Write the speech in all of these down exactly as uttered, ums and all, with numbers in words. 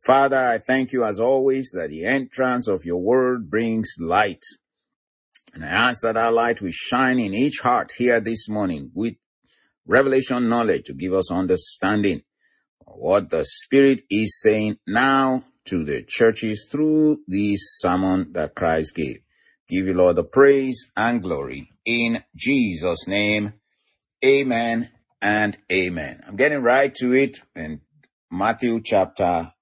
Father, I thank you as always that the entrance of your word brings light. And I ask that our light will shine in each heart here this morning with revelation knowledge to give us understanding of what the Spirit is saying now to the churches through this sermon that Christ gave. Give you, Lord, the praise and glory in Jesus' name. Amen and amen. I'm getting right to it in Matthew chapter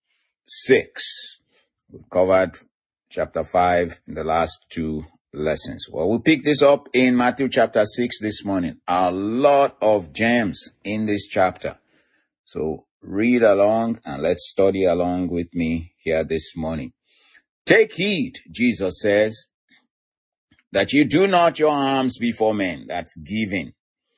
six. We've covered chapter five in the last two lessons. Well, we'll pick this up in Matthew chapter six this morning. A lot of gems in this chapter. So read along and let's study along with me here this morning. Take heed, Jesus says, that you do not your alms before men. That's giving.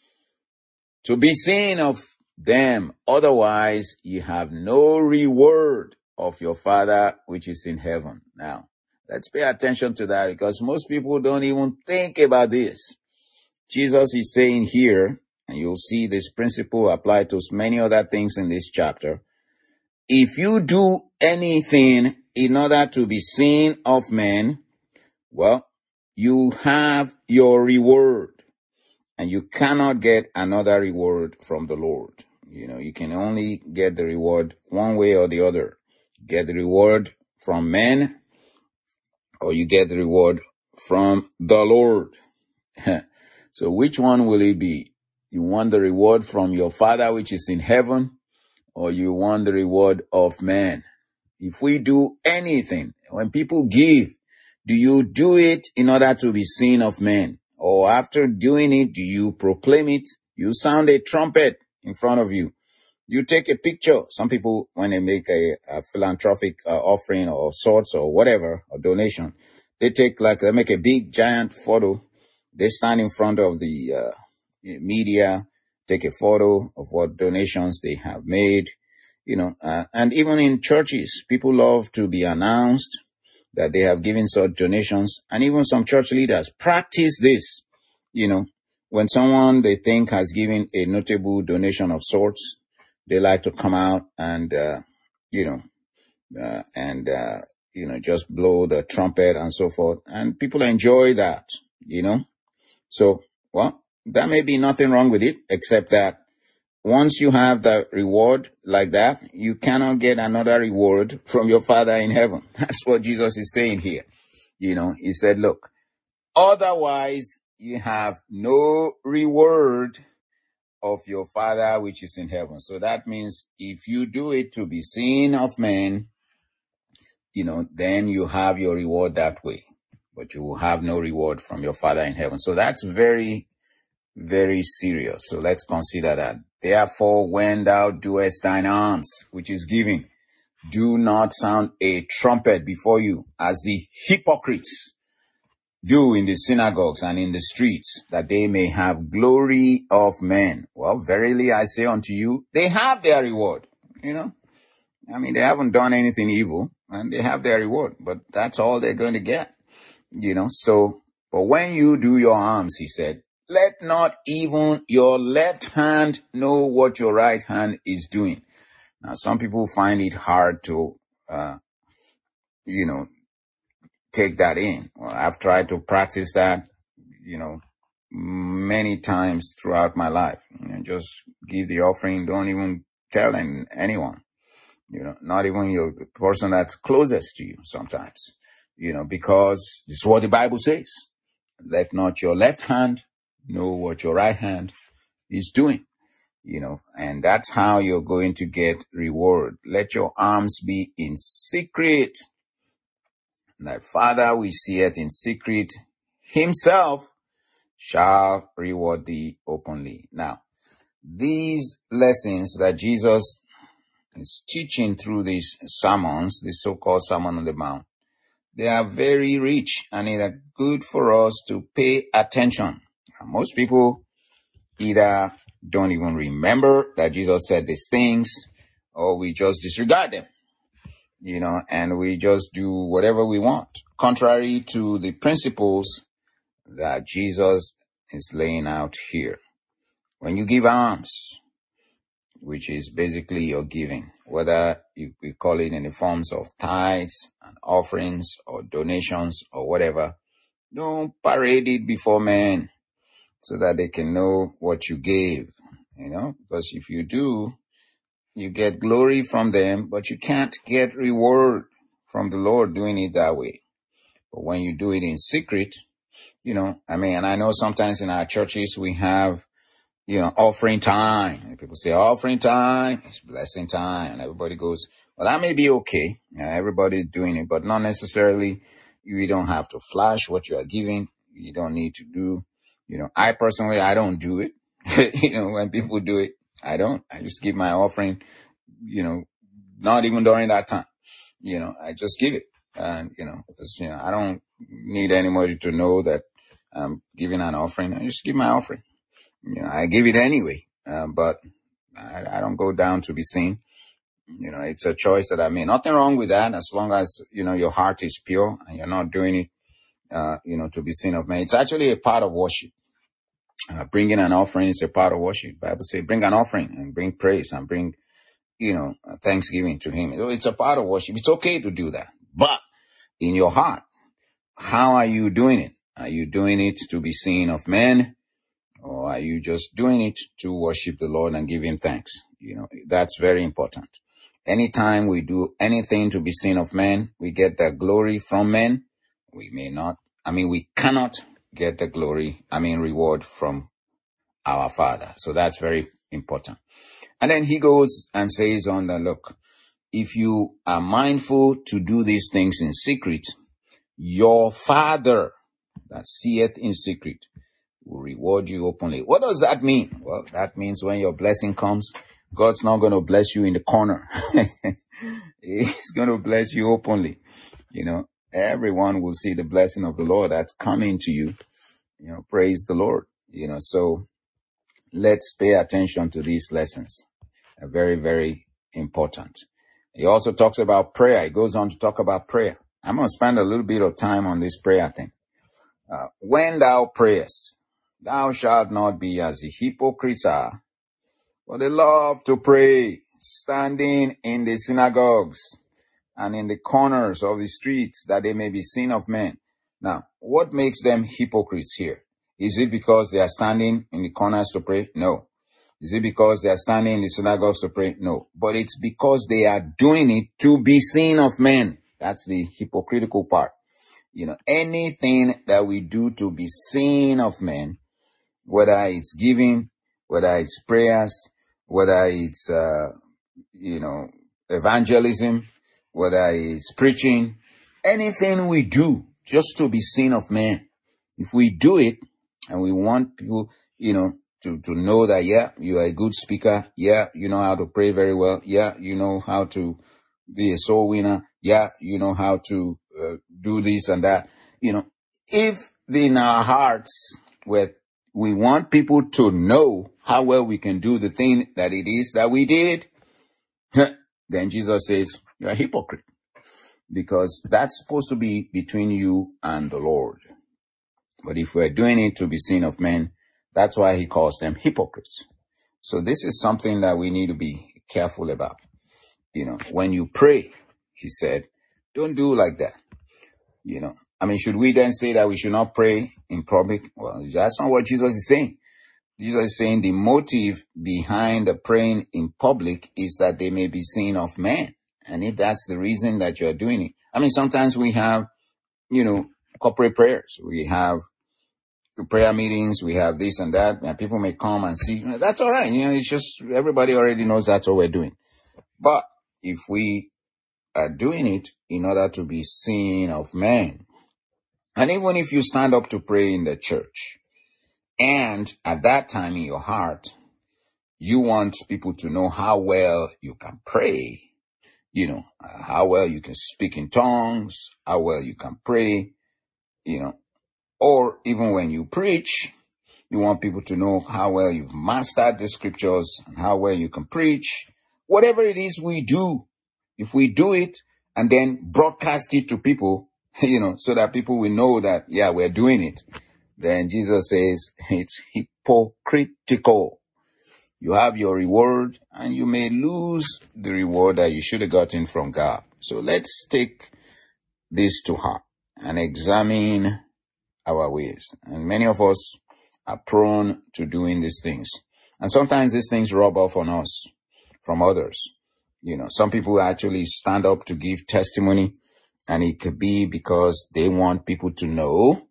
To be seen of them. Otherwise, you have no reward of your Father which is in heaven. Now, let's pay attention to that because most people don't even think about this. Jesus is saying here, and you'll see this principle applied to many other things in this chapter. If you do anything in order to be seen of men, well, you have your reward. And you cannot get another reward from the Lord. You know, you can only get the reward one way or the other. Get the reward from men, or you get the reward from the Lord. So which one will it be? You want the reward from your Father which is in heaven, or you want the reward of man? If we do anything, when people give, do you do it in order to be seen of men? Or after doing it, do you proclaim it? You sound a trumpet in front of you. You take a picture. Some people, when they make a, a philanthropic uh, offering or sorts or whatever, or donation, they take like, they make a big giant photo. They stand in front of the uh, media, take a photo of what donations they have made. You know, uh, and even in churches, people love to be announced that they have given such donations, and even some church leaders practice this. You know, when someone they think has given a notable donation of sorts, they like to come out and, uh, you know, uh, and, uh, you know, just blow the trumpet and so forth. And people enjoy that, you know. So, well, there may be nothing wrong with it, except that once you have the reward like that, you cannot get another reward from your Father in heaven. That's what Jesus is saying here. You know, he said, look, otherwise you have no reward of your Father which is in heaven. So that means if you do it to be seen of men, you know, then you have your reward that way. But you will have no reward from your Father in heaven. So that's very, very serious. So let's consider that. Therefore, when thou doest thine alms, which is giving, do not sound a trumpet before you, as the hypocrites do in the synagogues and in the streets, that they may have glory of men. Well, verily I say unto you, they have their reward. You know, I mean, they haven't done anything evil, and they have their reward, but that's all they're going to get. You know, so, but when you do your alms, he said, let not even your left hand know what your right hand is doing. Now, some people find it hard to, uh, you know, take that in. Well, I've tried to practice that, you know, many times throughout my life. You know, just give the offering. Don't even tell anyone, you know, not even your the person that's closest to you sometimes, you know, because this is what the Bible says. Let not your left hand know what your right hand is doing, you know, and that's how you're going to get reward. Let your alms be in secret. Thy Father we see it in secret, himself shall reward thee openly. Now, these lessons that Jesus is teaching through these sermons, the so-called Sermon on the Mount, they are very rich and they are good for us to pay attention. Most people either don't even remember that Jesus said these things, or we just disregard them, you know, and we just do whatever we want, contrary to the principles that Jesus is laying out here. When you give alms, which is basically your giving, whether you, we call it in the forms of tithes and offerings or donations or whatever. Don't parade it before men so that they can know what you gave, you know, because if you do, you get glory from them, but you can't get reward from the Lord doing it that way. But when you do it in secret, you know, I mean, and I know sometimes in our churches we have, you know, offering time. And people say offering time, it's blessing time. And everybody goes, well, that may be okay. Yeah, everybody's doing it, but not necessarily. You don't have to flash what you are giving. You don't need to do, you know, I personally, I don't do it. You know, when people do it, I don't. I just give my offering, you know, not even during that time. You know, I just give it. And, you know, because, you know, I don't need anybody to know that I'm giving an offering. I just give my offering. You know, I give it anyway, uh, but I, I don't go down to be seen. You know, it's a choice that I made. Nothing wrong with that as long as, you know, your heart is pure and you're not doing it, uh, you know, to be seen of men. It's actually a part of worship. Uh, bringing an offering is a part of worship. The Bible says bring an offering and bring praise and bring, you know, thanksgiving to him. It's a part of worship. It's okay to do that. But in your heart, how are you doing it? Are you doing it to be seen of men? Or are you just doing it to worship the Lord and give him thanks? You know, that's very important. Anytime we do anything to be seen of men, we get the glory from men. We may not, I mean, we cannot get the glory, I mean, reward from our Father. So that's very important. And then he goes and says on the look, if you are mindful to do these things in secret, your Father that seeth in secret will reward you openly. What does that mean? Well, that means when your blessing comes, God's not going to bless you in the corner. He's going to bless you openly. You know, everyone will see the blessing of the Lord that's coming to you. You know, praise the Lord. You know, so let's pay attention to these lessons. They're very, very important. He also talks about prayer. He goes on to talk about prayer. I'm going to spend a little bit of time on this prayer thing. Uh, when thou prayest, thou shalt not be as the hypocrites are, for they love to pray, standing in the synagogues and in the corners of the streets, that they may be seen of men. Now, what makes them hypocrites here? Is it because they are standing in the corners to pray? No. Is it because they are standing in the synagogues to pray? No. But it's because they are doing it to be seen of men. That's the hypocritical part. You know, anything that we do to be seen of men, whether it's giving, whether it's prayers, whether it's, uh, you know, evangelism, whether it's preaching, anything we do just to be seen of men. If we do it and we want people, you know, to, to know that, yeah, you are a good speaker. Yeah, you know how to pray very well. Yeah, you know how to be a soul winner. Yeah, you know how to uh, do this and that. You know, if in our hearts where we want people to know how well we can do the thing that it is that we did, then Jesus says, you're a hypocrite. Because that's supposed to be between you and the Lord. But if we're doing it to be seen of men, that's why he calls them hypocrites. So this is something that we need to be careful about. You know, when you pray, he said, don't do like that. You know, I mean, should we then say that we should not pray in public? Well, that's not what Jesus is saying. Jesus is saying the motive behind the praying in public is that they may be seen of men. And if that's the reason that you're doing it, I mean, sometimes we have, you know, corporate prayers. We have prayer meetings. We have this and that. And people may come and see. That's all right. You know, it's just everybody already knows that's what we're doing. But if we are doing it in order to be seen of men, and even if you stand up to pray in the church, and at that time in your heart, you want people to know how well you can pray, you know, uh, how well you can speak in tongues, how well you can pray, you know, or even when you preach, you want people to know how well you've mastered the scriptures and how well you can preach. Whatever it is we do, if we do it and then broadcast it to people, you know, so that people will know that, yeah, we're doing it, then Jesus says it's hypocritical. You have your reward, and you may lose the reward that you should have gotten from God. So let's take this to heart and examine our ways. And many of us are prone to doing these things. And sometimes these things rub off on us from others. You know, some people actually stand up to give testimony, and it could be because they want people to know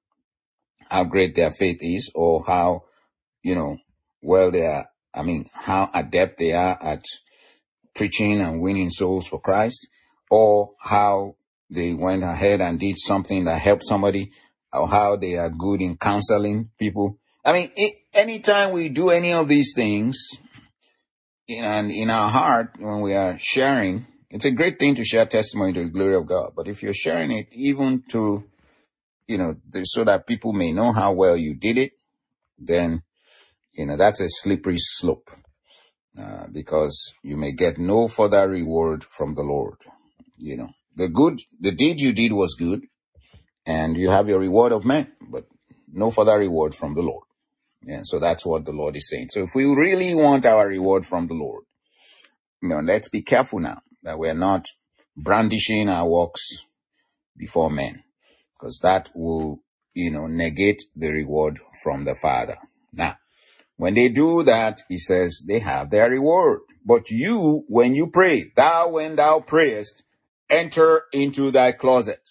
how great their faith is, or how, you know, well they are, I mean, how adept they are at preaching and winning souls for Christ, or how they went ahead and did something that helped somebody, or how they are good in counseling people. I mean, it, anytime we do any of these things, in, and in our heart, when we are sharing, it's a great thing to share testimony to the glory of God. But if you're sharing it even to, you know, so that people may know how well you did it, then, you know, that's a slippery slope, uh, because you may get no further reward from the Lord. You know, the good, the deed you did was good, and you have your reward of men, but no further reward from the Lord. Yeah, so that's what the Lord is saying. So if we really want our reward from the Lord, you know, let's be careful now that we're not brandishing our works before men, because that will, you know, negate the reward from the Father. Now, when they do that, he says they have their reward. But you, when you pray, thou, when thou prayest, enter into thy closet.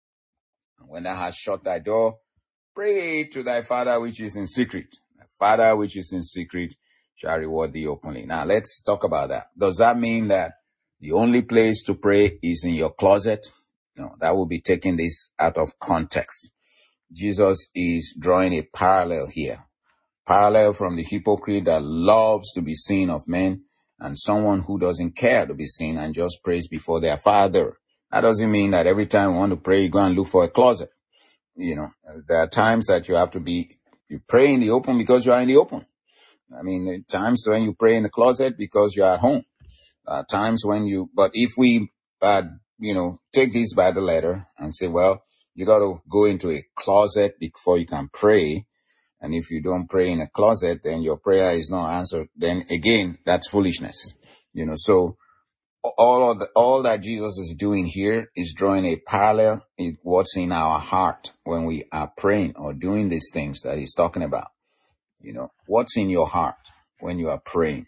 And when thou hast shut thy door, pray to thy Father which is in secret. Thy Father which is in secret shall reward thee openly. Now, let's talk about that. Does that mean that the only place to pray is in your closet? No, that will be taking this out of context. Jesus is drawing a parallel here. Parallel from the hypocrite that loves to be seen of men, and someone who doesn't care to be seen and just prays before their Father. That doesn't mean that every time you want to pray, you go and look for a closet. You know, there are times that you have to be, you pray in the open because you are in the open. I mean, times when you pray in the closet because you are at home. Uh, times when you, but if we, uh, you know, take this by the letter and say, well, you got to go into a closet before you can pray. And if you don't pray in a closet, then your prayer is not answered. Then again, that's foolishness. You know, so all of the, all that Jesus is doing here is drawing a parallel in what's in our heart when we are praying or doing these things that he's talking about. You know, what's in your heart when you are praying?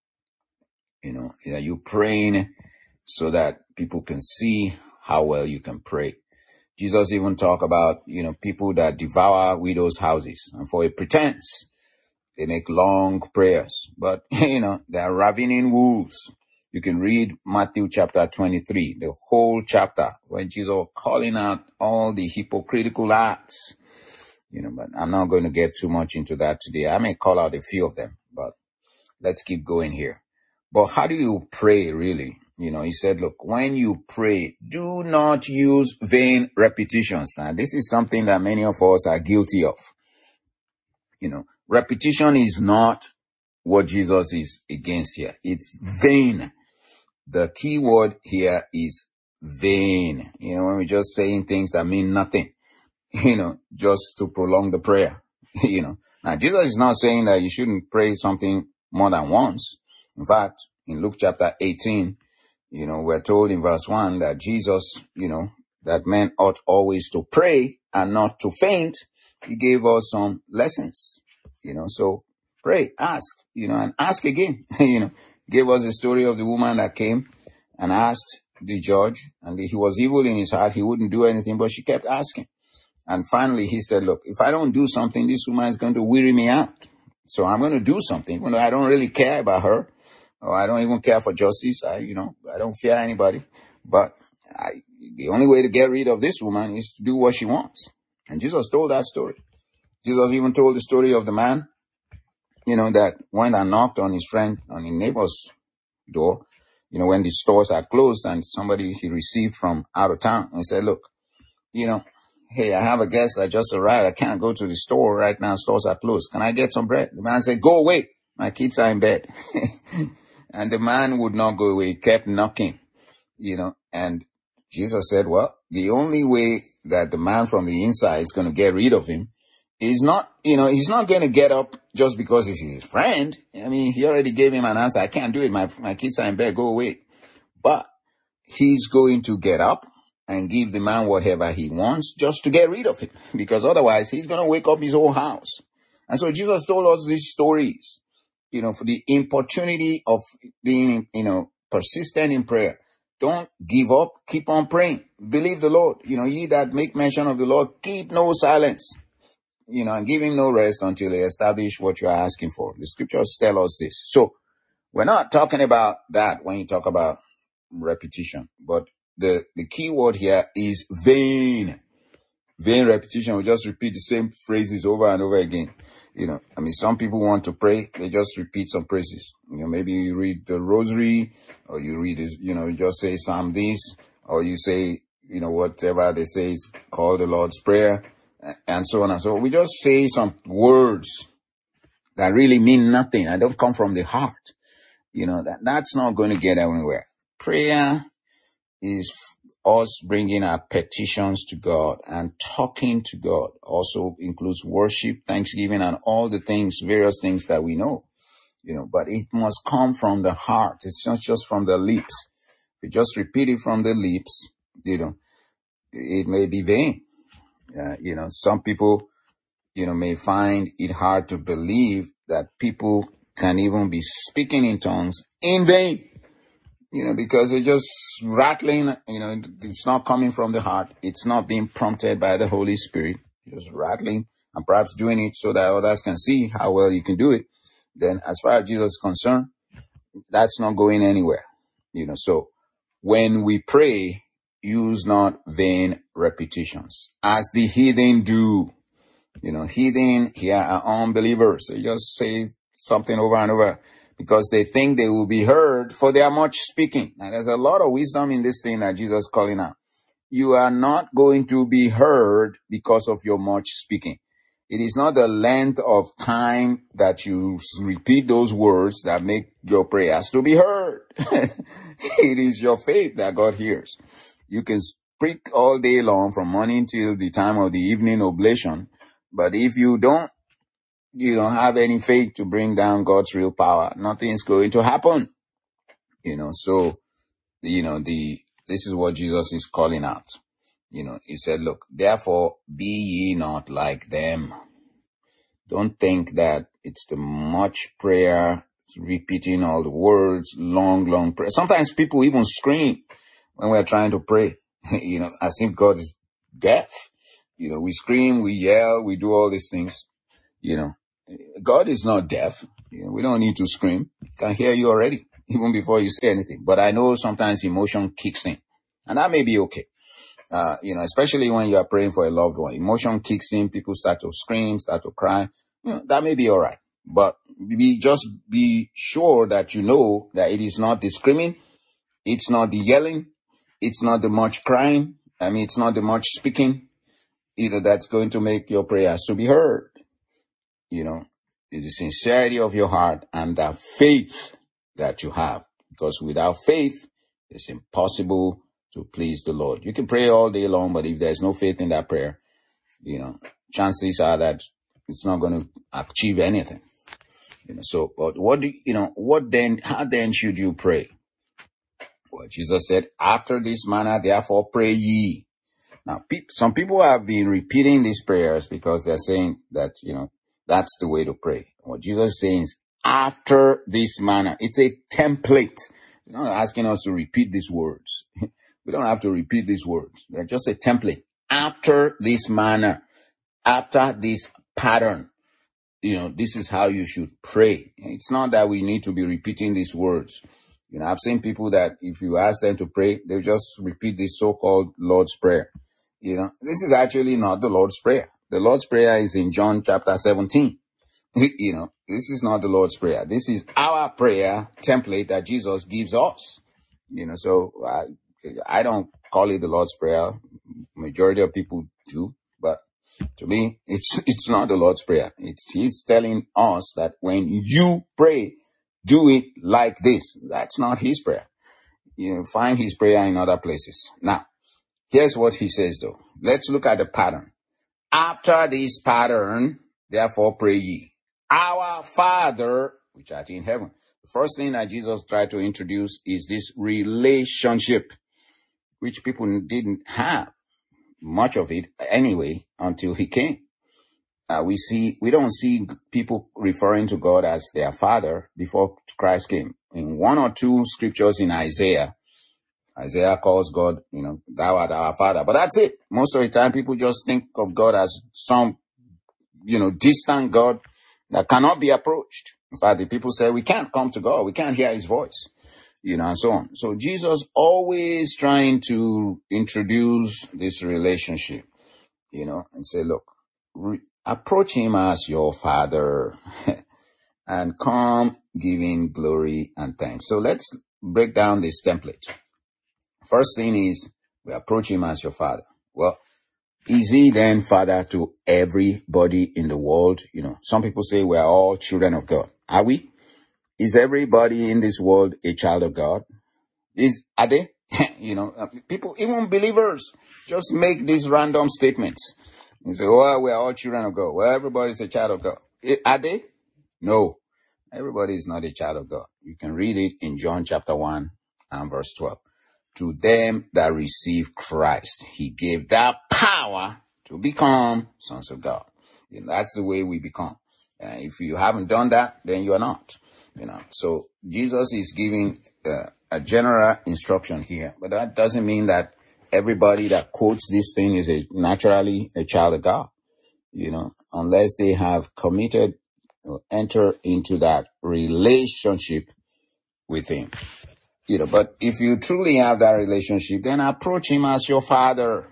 You know, are you praying so that people can see how well you can pray? Jesus even talk about, you know, people that devour widows' houses, and for a pretense, they make long prayers, but, you know, they are ravening wolves. You can read Matthew chapter twenty-three, the whole chapter, when Jesus was calling out all the hypocritical acts. You know, but I'm not going to get too much into that today. I may call out a few of them, but let's keep going here. But how do you pray, really? You know, he said, look, when you pray, do not use vain repetitions. Now, this is something that many of us are guilty of. You know, repetition is not what Jesus is against here. It's vain. The key word here is vain. You know, when we're just saying things that mean nothing, you know, just to prolong the prayer, you know. Now, Jesus is not saying that you shouldn't pray something more than once. In fact, in Luke chapter eighteen, you know, we're told in verse one that Jesus, you know, that men ought always to pray and not to faint. He gave us some lessons, you know, so pray, ask, you know, and ask again, you know. Gave us the story of the woman that came and asked the judge, and he was evil in his heart. He wouldn't do anything, but she kept asking. And finally he said, look, if I don't do something, this woman is going to weary me out. So I'm going to do something, even though I don't really care about her, or I don't even care for justice. I, you know, I don't fear anybody. But I, the only way to get rid of this woman is to do what she wants. And Jesus told that story. Jesus even told the story of the man, you know, that went and knocked on his friend, on his neighbor's door, you know, when the stores are closed, and somebody he received from out of town, and said, look, you know, hey, I have a guest that just arrived. I can't go to the store right now. Stores are closed. Can I get some bread? The man said, go away. My kids are in bed. And the man would not go away. He kept knocking, you know, and Jesus said, well, the only way that the man from the inside is going to get rid of him He's not, you know, he's not going to get up just because he's his friend. I mean, he already gave him an answer. I can't do it. My, my kids are in bed. Go away. But he's going to get up and give the man whatever he wants just to get rid of him, because otherwise he's going to wake up his whole house. And so Jesus told us these stories, you know, for the opportunity of being, you know, persistent in prayer. Don't give up. Keep on praying. Believe the Lord. You know, ye that make mention of the Lord, keep no silence, you know, and give him no rest until he establish what you are asking for. The scriptures tell us this. So we're not talking about that when you talk about repetition, but the, the key word here is vain. Vain repetition. We just repeat the same phrases over and over again. You know, I mean, some people want to pray, they just repeat some phrases. You know, maybe you read the rosary, or you read this, you know, you just say Psalm this, or you say, you know, whatever they say is called the Lord's Prayer, and so on and so on. We just say some words that really mean nothing. I don't come from the heart. You know, that, that's not going to get anywhere. Prayer is us bringing our petitions to God and talking to God. Also includes worship, thanksgiving, and all the things, various things that we know, you know, but it must come from the heart. It's not just from the lips. If you just repeat it from the lips, you know, it may be vain. Uh, you know, some people, you know, may find it hard to believe that people can even be speaking in tongues in vain. You know, because it's just rattling, you know, it's not coming from the heart. It's not being prompted by the Holy Spirit. Just rattling and perhaps doing it so that others can see how well you can do it. Then as far as Jesus is concerned, that's not going anywhere. You know, so when we pray, use not vain repetitions, as the heathen do. You know, heathen here are unbelievers. They just say something over and over, because they think they will be heard for their much speaking. Now, there's a lot of wisdom in this thing that Jesus is calling out. You are not going to be heard because of your much speaking. It is not the length of time that you repeat those words that make your prayers to be heard. It is your faith that God hears. You can speak all day long from morning till the time of the evening oblation, but if you don't you don't have any faith to bring down God's real power, nothing's going to happen. You know, so, you know, the, this is what Jesus is calling out. You know, he said, look, therefore be ye not like them. Don't think that it's the much prayer, repeating all the words, long, long prayer. Sometimes people even scream when we're trying to pray, you know, as if God is deaf. You know, we scream, we yell, we do all these things, you know. God is not deaf. You know, we don't need to scream. He can hear you already, even before you say anything. But I know sometimes emotion kicks in, and that may be okay. Uh, you know, especially when you are praying for a loved one, emotion kicks in, people start to scream, start to cry. You know, that may be all right. But be, just be sure that you know that it is not the screaming, it's not the yelling, it's not the much crying. I mean, it's not the much speaking, you know, that's going to make your prayers to be heard. You know, it's the sincerity of your heart and the faith that you have. Because without faith, it's impossible to please the Lord. You can pray all day long, but if there's no faith in that prayer, you know, chances are that it's not going to achieve anything. You know, so, but what do you know, what then, how then should you pray? Well, Jesus said, after this manner, therefore pray ye. Now, pe- some people have been repeating these prayers because they're saying that, you know, that's the way to pray. What Jesus is saying is, after this manner, it's a template. He's not asking us to repeat these words. We don't have to repeat these words. They're just a template. After this manner, after this pattern, you know, this is how you should pray. It's not that we need to be repeating these words. You know, I've seen people that if you ask them to pray, they just repeat this so-called Lord's Prayer. You know, this is actually not the Lord's Prayer. The Lord's Prayer is in John chapter seventeen. You know, this is not the Lord's Prayer. This is our prayer template that Jesus gives us. You know, so I, I don't call it the Lord's Prayer. Majority of people do, but to me, it's it's not the Lord's Prayer. It's He's telling us that when you pray, do it like this. That's not His prayer. You find His prayer in other places. Now, here's what He says though. Let's look at the pattern. After this pattern, therefore pray ye, our Father, which art in heaven. The first thing that Jesus tried to introduce is this relationship, which people didn't have much of it anyway until he came. Uh, we see, we don't see people referring to God as their Father before Christ came. In one or two scriptures in Isaiah, Isaiah calls God, you know, thou art our Father. But that's it. Most of the time, people just think of God as some, you know, distant God that cannot be approached. In fact, the people say we can't come to God. We can't hear his voice, you know, and so on. So Jesus always trying to introduce this relationship, you know, and say, look, re- approach him as your Father and come giving glory and thanks. So let's break down this template. First thing is, we approach him as your Father. Well, is he then Father to everybody in the world? You know, some people say we are all children of God. Are we? Is everybody in this world a child of God? Is, are they? You know, people, even believers, just make these random statements. You say, oh, we are all children of God. Well, everybody's a child of God. Are they? No. Everybody is not a child of God. You can read it in John chapter one and verse twelve. To them that receive Christ, he gave that power to become sons of God. You know, that's the way we become. Uh, if you haven't done that, then you are not. You know, so Jesus is giving uh, a general instruction here, but that doesn't mean that everybody that quotes this thing is a naturally a child of God. You know, unless they have committed or enter into that relationship with him. You know, but if you truly have that relationship, then approach him as your Father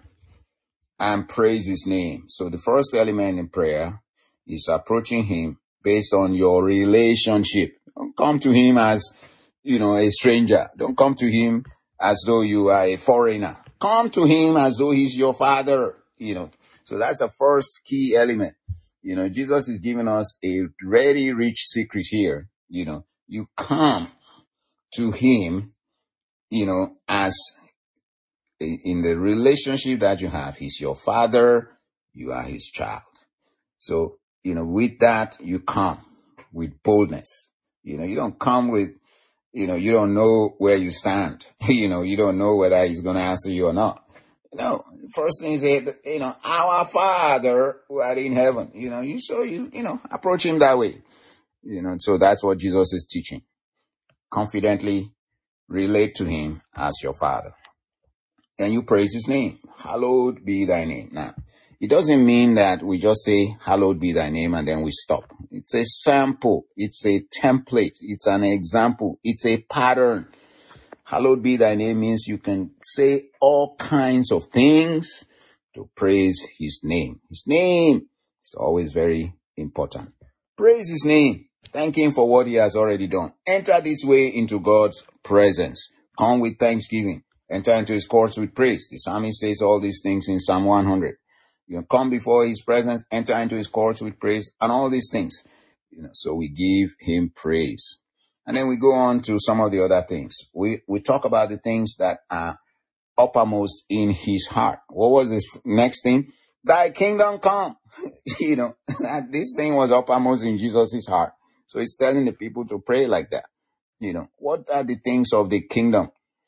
and praise his name. So the first element in prayer is approaching him based on your relationship. Don't come to him as, you know, a stranger. Don't come to him as though you are a foreigner. Come to him as though he's your Father, you know. So that's the first key element. You know, Jesus is giving us a very rich secret here. You know, you come to him, you know, as in the relationship that you have. He's your Father, you are his child. So, you know, with that, you come with boldness. You know, you don't come with, you know, you don't know where you stand. You know, you don't know whether he's going to answer you or not. No, first thing is, you know, our Father who art in heaven. You know, you so you, you know, approach him that way. You know, so that's what Jesus is teaching. Confidently relate to him as your Father. And you praise his name. Hallowed be thy name. Now, it doesn't mean that we just say, hallowed be thy name, and then we stop. It's a sample. It's a template. It's an example. It's a pattern. Hallowed be thy name means you can say all kinds of things to praise his name. His name is always very important. Praise his name. Thank him for what he has already done. Enter this way into God's presence. Come with thanksgiving. Enter into his courts with praise. The psalmist says all these things in Psalm one hundred. You know, come before his presence, enter into his courts with praise, and all these things. You know, so we give him praise. And then we go on to some of the other things. We we talk about the things that are uppermost in his heart. What was this next thing? Thy kingdom come. You know, this thing was uppermost in Jesus' heart. So he's telling the people to pray like that. You know, what are the things of the kingdom?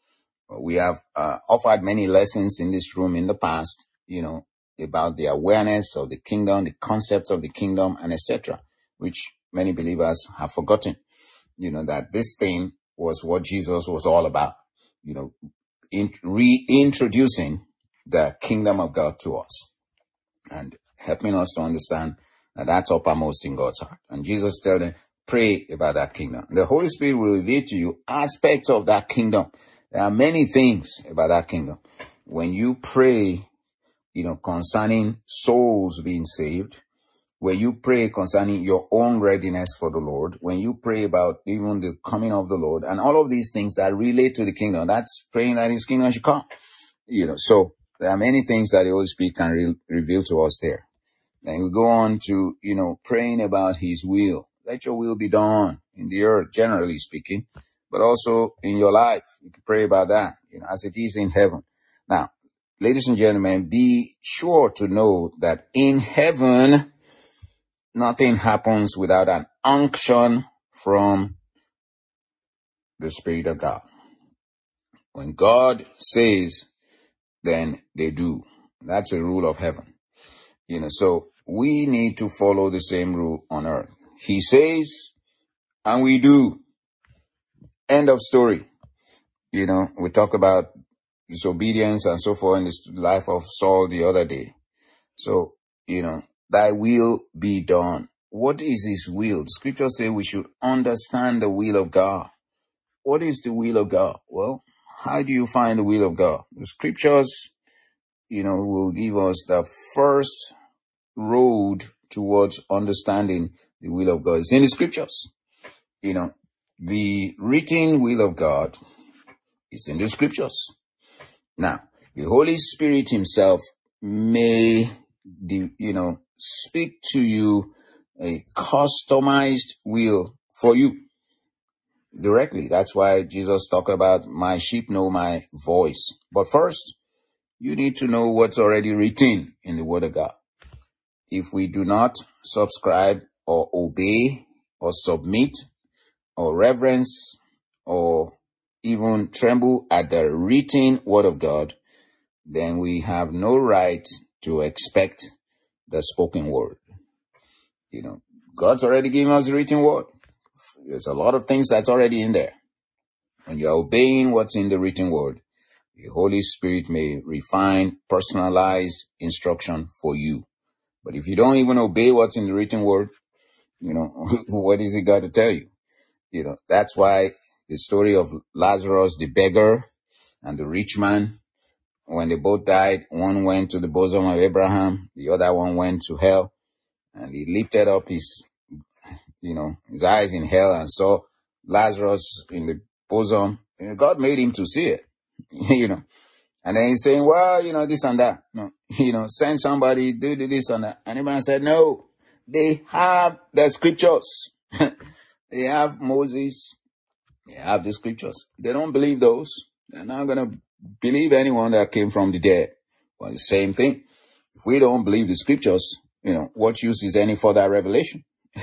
We have uh, offered many lessons in this room in the past, you know, about the awareness of the kingdom, the concepts of the kingdom, and et cetera, which many believers have forgotten. You know, that this thing was what Jesus was all about, you know, in, reintroducing the kingdom of God to us and helping us to understand that that's uppermost in God's heart. And Jesus told them, pray about that kingdom. The Holy Spirit will reveal to you aspects of that kingdom. There are many things about that kingdom. When you pray, you know, concerning souls being saved, when you pray concerning your own readiness for the Lord, when you pray about even the coming of the Lord, and all of these things that relate to the kingdom, that's praying that his kingdom should come. You know, so there are many things that the Holy Spirit can re- reveal to us there. Then we go on to, you know, praying about his will. Let your will be done in the earth, generally speaking, but also in your life. You can pray about that, you know, as it is in heaven. Now, ladies and gentlemen, be sure to know that in heaven, nothing happens without an unction from the Spirit of God. When God says, then they do. That's a rule of heaven. You know, so we need to follow the same rule on earth. He says, and we do. End of story. You know, we talk about disobedience and so forth in the life of Saul the other day. So, you know, thy will be done. What is his will? The scriptures say we should understand the will of God. What is the will of God? Well, how do you find the will of God? The scriptures, you know, will give us the first road towards understanding the will of God. It's in the scriptures. You know, the written will of God is in the scriptures. Now, the Holy Spirit himself may, you know, speak to you a customized will for you directly. That's why Jesus talked about my sheep know my voice. But first, you need to know what's already written in the Word of God. If we do not subscribe or obey or submit or reverence or even tremble at the written Word of God, then we have no right to expect the spoken word. You know, God's already given us the written word. There's a lot of things that's already in there. When you're obeying what's in the written word, the Holy Spirit may refine personalized instruction for you. But if you don't even obey what's in the written word, you know, what is it got to tell you? You know, that's why the story of Lazarus, the beggar, and the rich man, when they both died, one went to the bosom of Abraham, the other one went to hell, and he lifted up his, you know, his eyes in hell and saw Lazarus in the bosom. And God made him to see it, you know. And then he's saying, well, you know, this and that. No, you know, send somebody, do this and that. And the man said, no, they have the scriptures. They have Moses. They have the scriptures. They don't believe those. They're not going to believe anyone that came from the dead. Well, the same thing. If we don't believe the scriptures, you know, what use is any further revelation?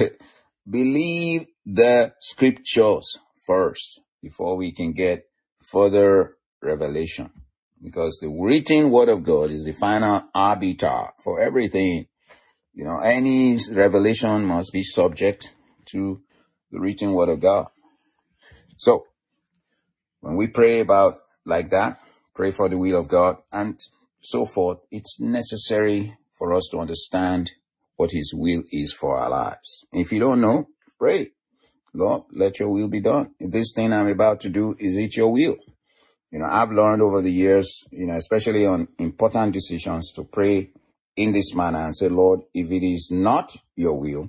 Believe the scriptures first before we can get further revelation. Because the written word of God is the final arbiter for everything. You know, any revelation must be subject to the written word of God. So, when we pray about like that, pray for the will of God and so forth, it's necessary for us to understand what his will is for our lives. If you don't know, pray. Lord, let your will be done. If this thing I'm about to do, is it your will? You know, I've learned over the years, you know, especially on important decisions, to pray in this manner and say, Lord, if it is not your will,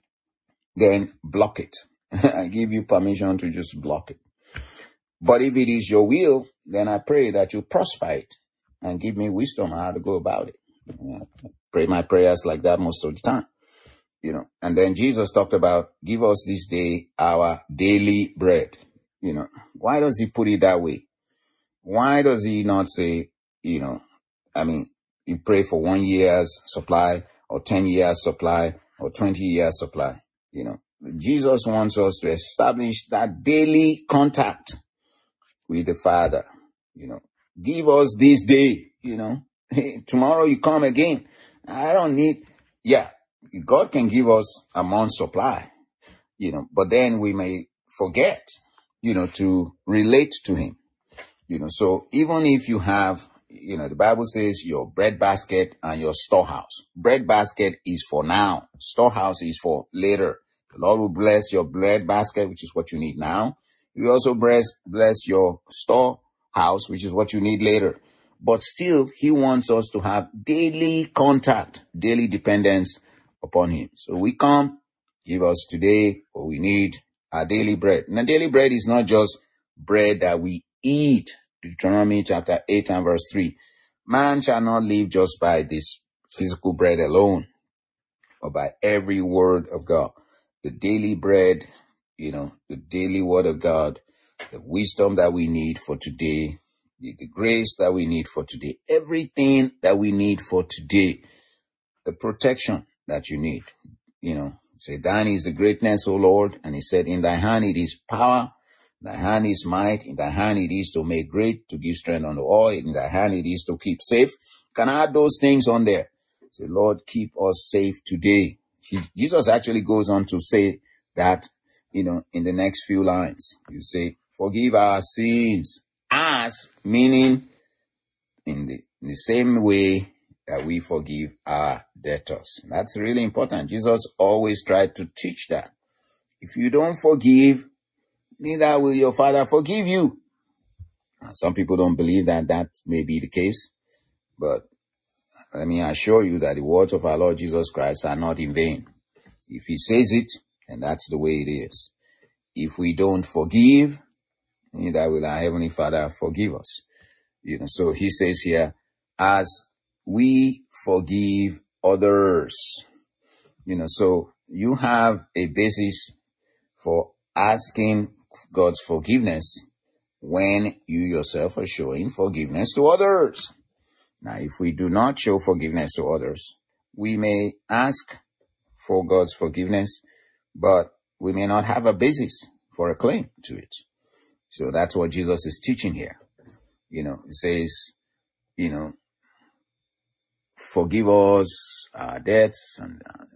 then block it. I give you permission to just block it. But if it is your will, then I pray that you prosper it and give me wisdom how to go about it. You know, I pray my prayers like that most of the time. You know, and then Jesus talked about, give us this day our daily bread. You know, why does he put it that way? Why does he not say, you know, I mean, you pray for one year's supply or ten years supply or twenty years supply? You know, Jesus wants us to establish that daily contact with the Father. You know, give us this day, you know, tomorrow you come again. I don't need, yeah, God can give us a month's supply, you know, but then we may forget, you know, to relate to him. You know, so even if you have, you know, the Bible says your bread basket and your storehouse. Bread basket is for now. Storehouse is for later. The Lord will bless your bread basket, which is what you need now. He will also bless, bless your storehouse, which is what you need later. But still, he wants us to have daily contact, daily dependence upon him. So we come, give us today what we need, our daily bread. And the daily bread is not just bread that we eat. Deuteronomy chapter eight and verse three. Man shall not live just by this physical bread alone, but by every word of God. The daily bread, you know, the daily word of God, the wisdom that we need for today, the, the grace that we need for today, everything that we need for today, the protection that you need. You know, say, thine is the greatness, O Lord. And he said, in thy hand it is power, in thy hand is might, in thy hand it is to make great, to give strength unto all, in thy hand it is to keep safe. Can I add those things on there? Say, Lord, keep us safe today. He, Jesus actually goes on to say that, you know, in the next few lines. You say, forgive our sins, as, meaning in the, in the same way that we forgive our debtors. That's really important. Jesus always tried to teach that. If you don't forgive, neither will your Father forgive you. Some people don't believe that that may be the case, but let me assure you that the words of our Lord Jesus Christ are not in vain. If he says it, then that's the way it is. If we don't forgive, neither will our Heavenly Father forgive us. You know, so he says here, as we forgive others. You know, so you have a basis for asking God's forgiveness when you yourself are showing forgiveness to others. Now, if we do not show forgiveness to others, we may ask for God's forgiveness, but we may not have a basis for a claim to it. So that's what Jesus is teaching here. You know, he says, you know, forgive us our debts, and uh,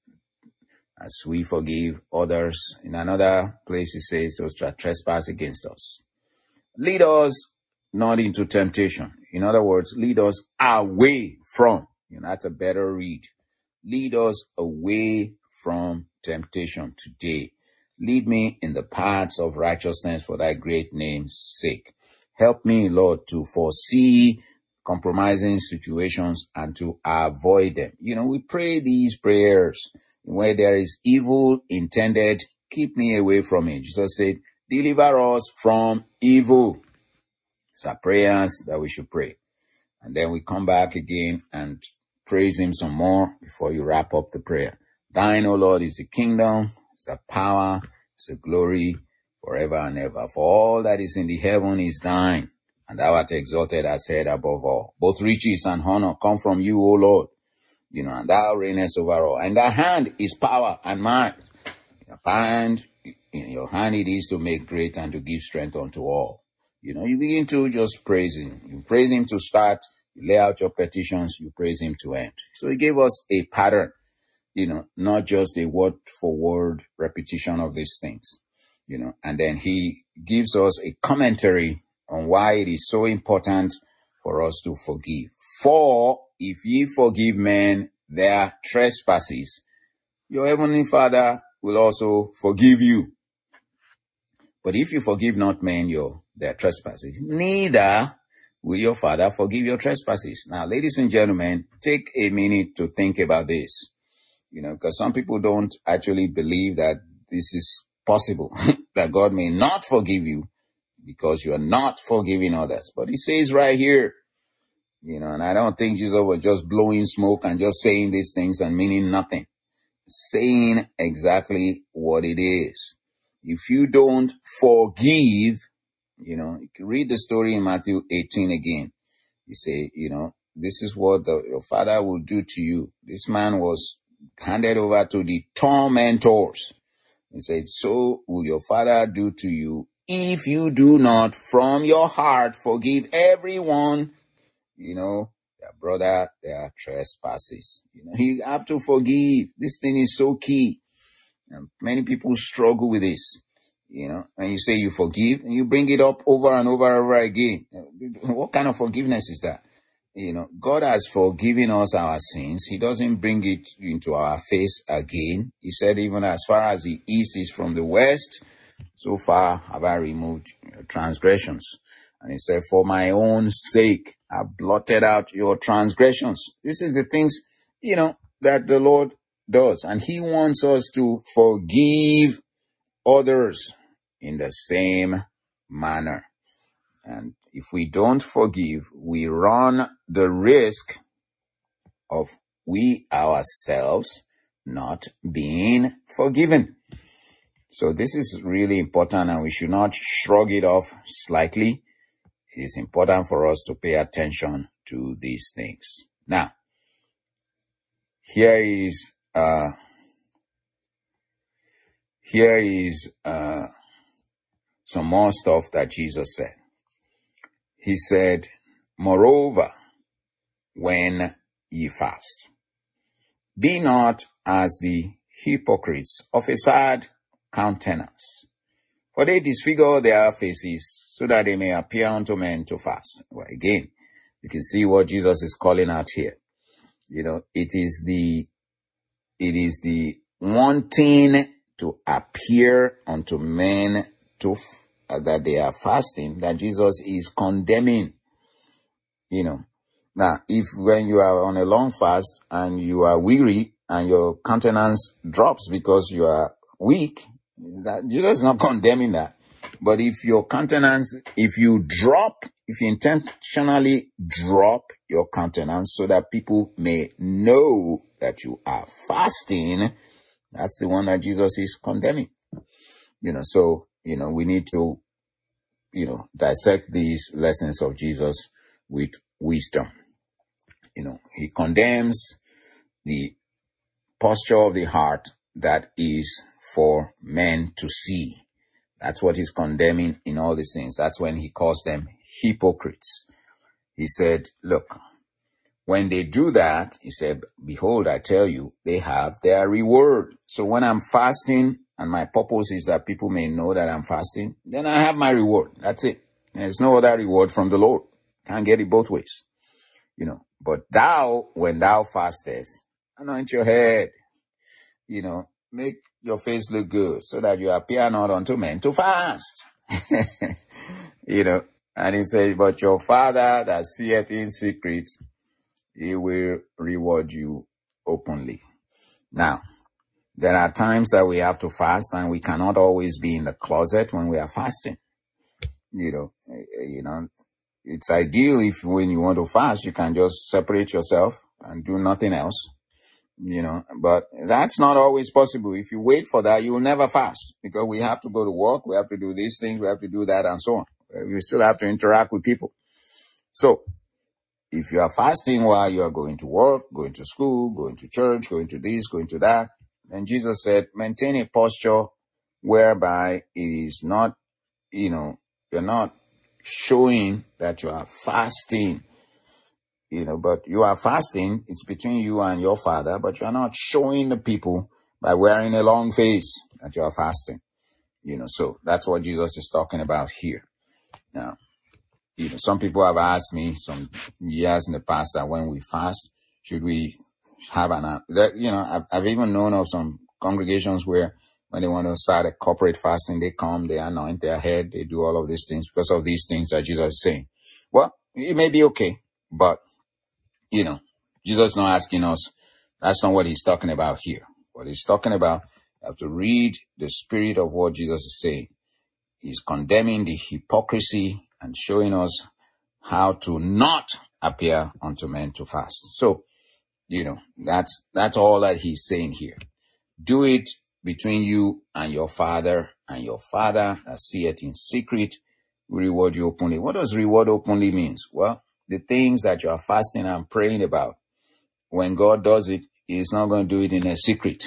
as we forgive others. In another place, he says, those that trespass against us. Lead us not into temptation. In other words, lead us away from. You know, that's a better read. Lead us away from temptation today. Lead me in the paths of righteousness for thy great name's sake. Help me, Lord, to foresee compromising situations and to avoid them. You know, we pray these prayers where there is evil intended. Keep me away from it. Jesus said, deliver us from evil. It's our prayers that we should pray. And then we come back again and praise him some more before you wrap up the prayer. Thine, O Lord, is the kingdom, is the power, is the glory forever and ever. For all that is in the heaven is thine, and thou art exalted as head above all. Both riches and honor come from you, O Lord. You know, and thou reignest over all. And thy hand is power and might. Your hand, in your hand it is to make great and to give strength unto all. You know, you begin to just praise him. You praise him to start. You lay out your petitions. You praise him to end. So he gave us a pattern, you know, not just a word for word repetition of these things, you know, and then he gives us a commentary on why it is so important for us to forgive. For if ye forgive men their trespasses, your heavenly Father will also forgive you. But if you forgive not men your their trespasses, neither will your Father forgive your trespasses. Now, ladies and gentlemen, take a minute to think about this. You know, because some people don't actually believe that this is possible, that God may not forgive you because you are not forgiving others. But he says right here, you know, and I don't think Jesus was just blowing smoke and just saying these things and meaning nothing. Saying exactly what it is. If you don't forgive, you know, you can read the story in Matthew eighteen again. You say, you know, this is what the, your Father will do to you. This man was handed over to the tormentors. He said, so will your Father do to you if you do not from your heart forgive everyone, you know, their brother, their trespasses. You know, you have to forgive. This thing is so key. And many people struggle with this. You know, and you say you forgive and you bring it up over and over and over again. What kind of forgiveness is that? You know, God has forgiven us our sins. He doesn't bring it into our face again. He said, even as far as the east is from the west, so far have I removed your transgressions. And he said, for my own sake, I blotted out your transgressions. This is the things, you know, that the Lord does. And he wants us to forgive others in the same manner. And if we don't forgive, we run the risk of we ourselves not being forgiven. So this is really important, and we should not shrug it off slightly. it is important for us to pay attention to these things. Now, here is, uh, here is, uh, some more stuff that Jesus said. He said, moreover, when ye fast, be not as the hypocrites of a sad countenance, for they disfigure their faces, so that they may appear unto men to fast. Well, again, you can see what Jesus is calling out here. You know, it is the, it is the wanting to appear unto men to, uh, that they are fasting, that Jesus is condemning. You know, now, if when you are on a long fast and you are weary and your countenance drops because you are weak, that Jesus is not condemning that. But if your countenance, if you drop, if you intentionally drop your countenance so that people may know that you are fasting, that's the one that Jesus is condemning. You know, so, you know, we need to, you know, dissect these lessons of Jesus with wisdom. You know, he condemns the posture of the heart that is for men to see. That's what he's condemning in all these things. That's when he calls them hypocrites. He said, look, when they do that, he said, behold, I tell you, they have their reward. So when I'm fasting and my purpose is that people may know that I'm fasting, then I have my reward. That's it. There's no other reward from the Lord. Can't get it both ways. You know, but thou, when thou fastest, anoint your head, you know, make your face look good so that you appear not unto men to fast. You know, and he says, but your Father that seeth in secret, he will reward you openly. Now, there are times that we have to fast and we cannot always be in the closet when we are fasting. You know, you know, it's ideal if when you want to fast, you can just separate yourself and do nothing else, you know, but that's not always possible. If you wait for that, you will never fast because we have to go to work. We have to do these things. We have to do that and so on. We still have to interact with people. So if you are fasting while you are going to work, going to school, going to church, going to this, going to that, then Jesus said, maintain a posture whereby it is not, you know, you're not showing that you are fasting, you know, but you are fasting. It's between you and your Father, but you are not showing the people by wearing a long face that you are fasting, you know. So that's what Jesus is talking about here. Now, you know, some people have asked me some years in the past that when we fast, should we have an, that, you know, I've, I've even known of some congregations where when they want to start a corporate fasting, they come, they anoint their head, they do all of these things because of these things that Jesus is saying. Well, it may be okay, but, you know, Jesus is not asking us. That's not what he's talking about here. What he's talking about, you have to read the spirit of what Jesus is saying. He's condemning the hypocrisy and showing us how to not appear unto men to fast. So, you know, that's, that's all that he's saying here. Do it between you and your Father, and your Father that seeth in secret will reward you openly. What does reward openly means? Well, the things that you are fasting and praying about, when God does it, he's not going to do it in a secret.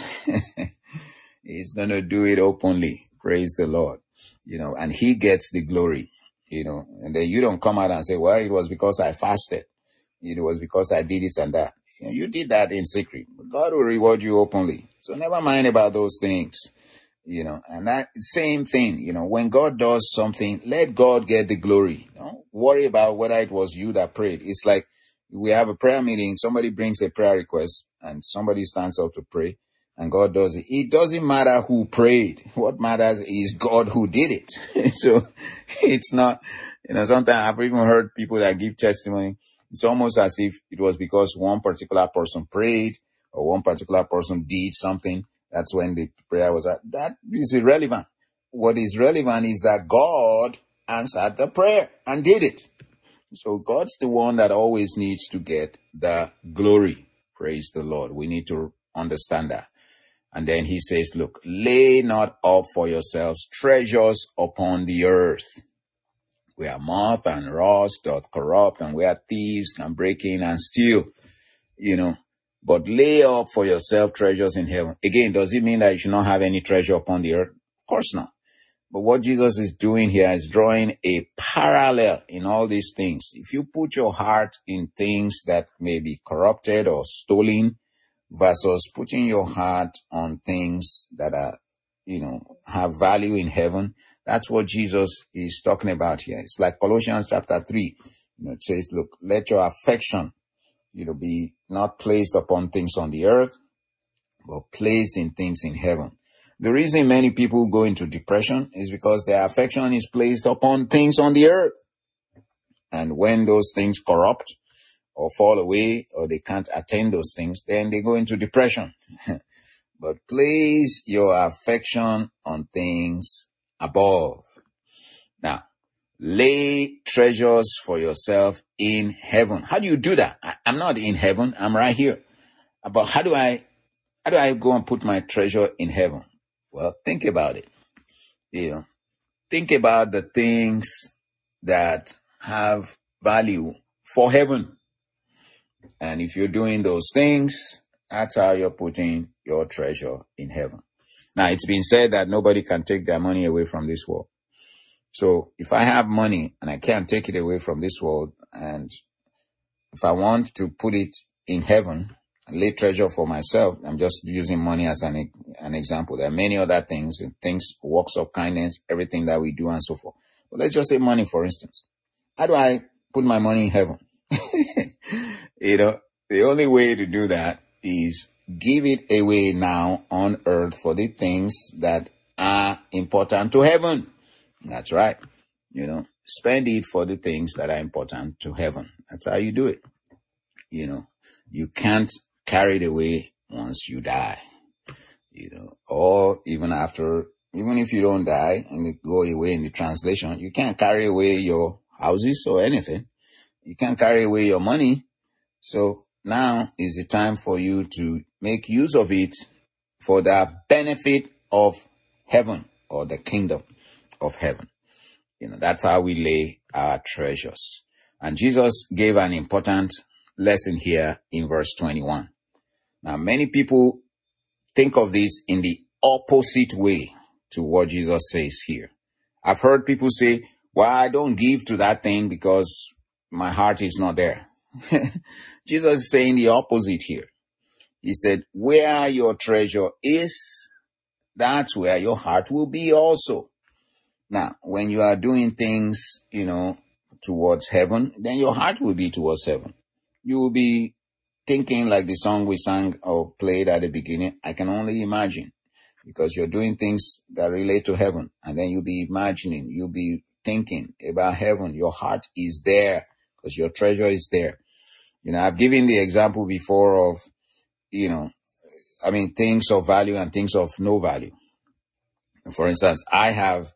He's going to do it openly. Praise the Lord. You know, and he gets the glory, you know, and then you don't come out and say, well, it was because I fasted. It was because I did this and that. You know, you did that in secret, but God will reward you openly. So never mind about those things, you know, and that same thing, you know, when God does something, let God get the glory. Don't worry about whether it was you that prayed. It's like we have a prayer meeting. Somebody brings a prayer request and somebody stands up to pray and God does it. It doesn't matter who prayed. What matters is God who did it. So it's not, you know, sometimes I've even heard people that give testimony. It's almost as if it was because one particular person prayed or one particular person did something. That's when the prayer was at. That is irrelevant. What is relevant is that God answered the prayer and did it. So God's the one that always needs to get the glory. Praise the Lord. We need to understand that. And then he says, look, lay not up for yourselves treasures upon the earth, where moth and rust doth corrupt, and where thieves can break in and steal, you know. But lay up for yourself treasures in heaven. Again, does it mean that you should not have any treasure upon the earth? Of course not. But what Jesus is doing here is drawing a parallel in all these things. If you put your heart in things that may be corrupted or stolen versus putting your heart on things that are, you know, have value in heaven, that's what Jesus is talking about here. It's like Colossians chapter three. You know, it says, look, let your affection, you know, be not placed upon things on the earth, but placed in things in heaven. The reason many people go into depression is because their affection is placed upon things on the earth. And when those things corrupt or fall away or they can't attain those things, then they go into depression. But place your affection on things above. Now, lay treasures for yourself in heaven. How do you do that? I, I'm not in heaven. I'm right here. But how do I, how do I go and put my treasure in heaven? Well, think about it. You know, think about the things that have value for heaven. And if you're doing those things, that's how you're putting your treasure in heaven. Now, it's been said that nobody can take their money away from this world. So if I have money and I can't take it away from this world, and if I want to put it in heaven, lay treasure for myself, I'm just using money as an an example. There are many other things, things, works of kindness, everything that we do and so forth. But let's just say money, for instance. How do I put my money in heaven? You know, the only way to do that is give it away now on earth for the things that are important to heaven. That's right. You know, spend it for the things that are important to heaven. That's how you do it. You know, you can't carry it away once you die, you know, or even after, even if you don't die and you go away in the translation, you can't carry away your houses or anything. You can't carry away your money. So now is the time for you to make use of it for the benefit of heaven or the kingdom of heaven. You know, that's how we lay our treasures. And Jesus gave an important lesson here in verse twenty-one. Now, many people think of this in the opposite way to what Jesus says here. I've heard people say, well, I don't give to that thing because my heart is not there. Jesus is saying the opposite here. He said, where your treasure is, that's where your heart will be also. Now, when you are doing things, you know, towards heaven, then your heart will be towards heaven. You will be thinking like the song we sang or played at the beginning. I can only imagine, because you're doing things that relate to heaven. And then you'll be imagining, you'll be thinking about heaven. Your heart is there because your treasure is there. You know, I've given the example before of, you know, I mean, things of value and things of no value. For instance, I have,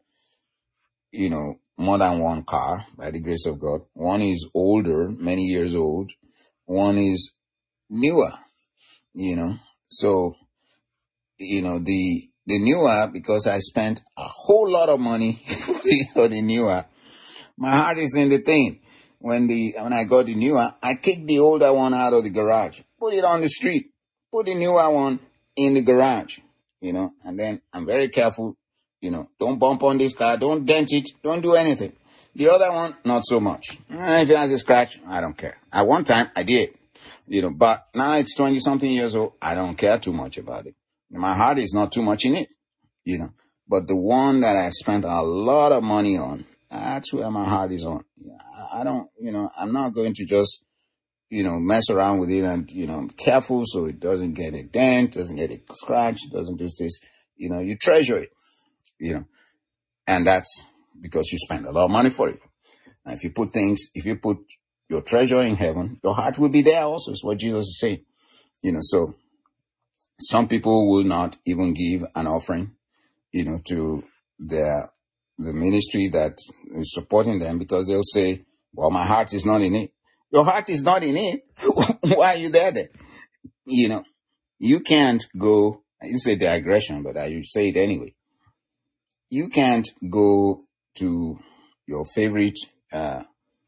you know, more than one car by the grace of God. One is older, many years old. One is newer, you know. So, you know, the the newer, because I spent a whole lot of money for the newer, my heart is in the thing. When the when I got the newer, I kicked the older one out of the garage, put it on the street, put the newer one in the garage, you know, and then I'm very careful, you know, don't bump on this car, don't dent it, don't do anything. The other one, not so much. If it has a scratch, I don't care. At one time, I did, you know, but now it's twenty something years old. I don't care too much about it. My heart is not too much in it, you know, but the one that I've spent a lot of money on, that's where my heart is on. I don't, you know, I'm not going to just, you know, mess around with it and, you know, I'm careful so it doesn't get a dent, doesn't get a scratch, doesn't do this. You know, you treasure it, you know, and that's because you spend a lot of money for it. And if you put things, if you put your treasure in heaven, your heart will be there also, is what Jesus is saying. You know, so some people will not even give an offering, you know, to their the ministry that is supporting them, because they'll say, well, my heart is not in it. Your heart is not in it. Why are you there then? You know, you can't go, it's a digression, but I say it anyway. You can't go to your favorite uh,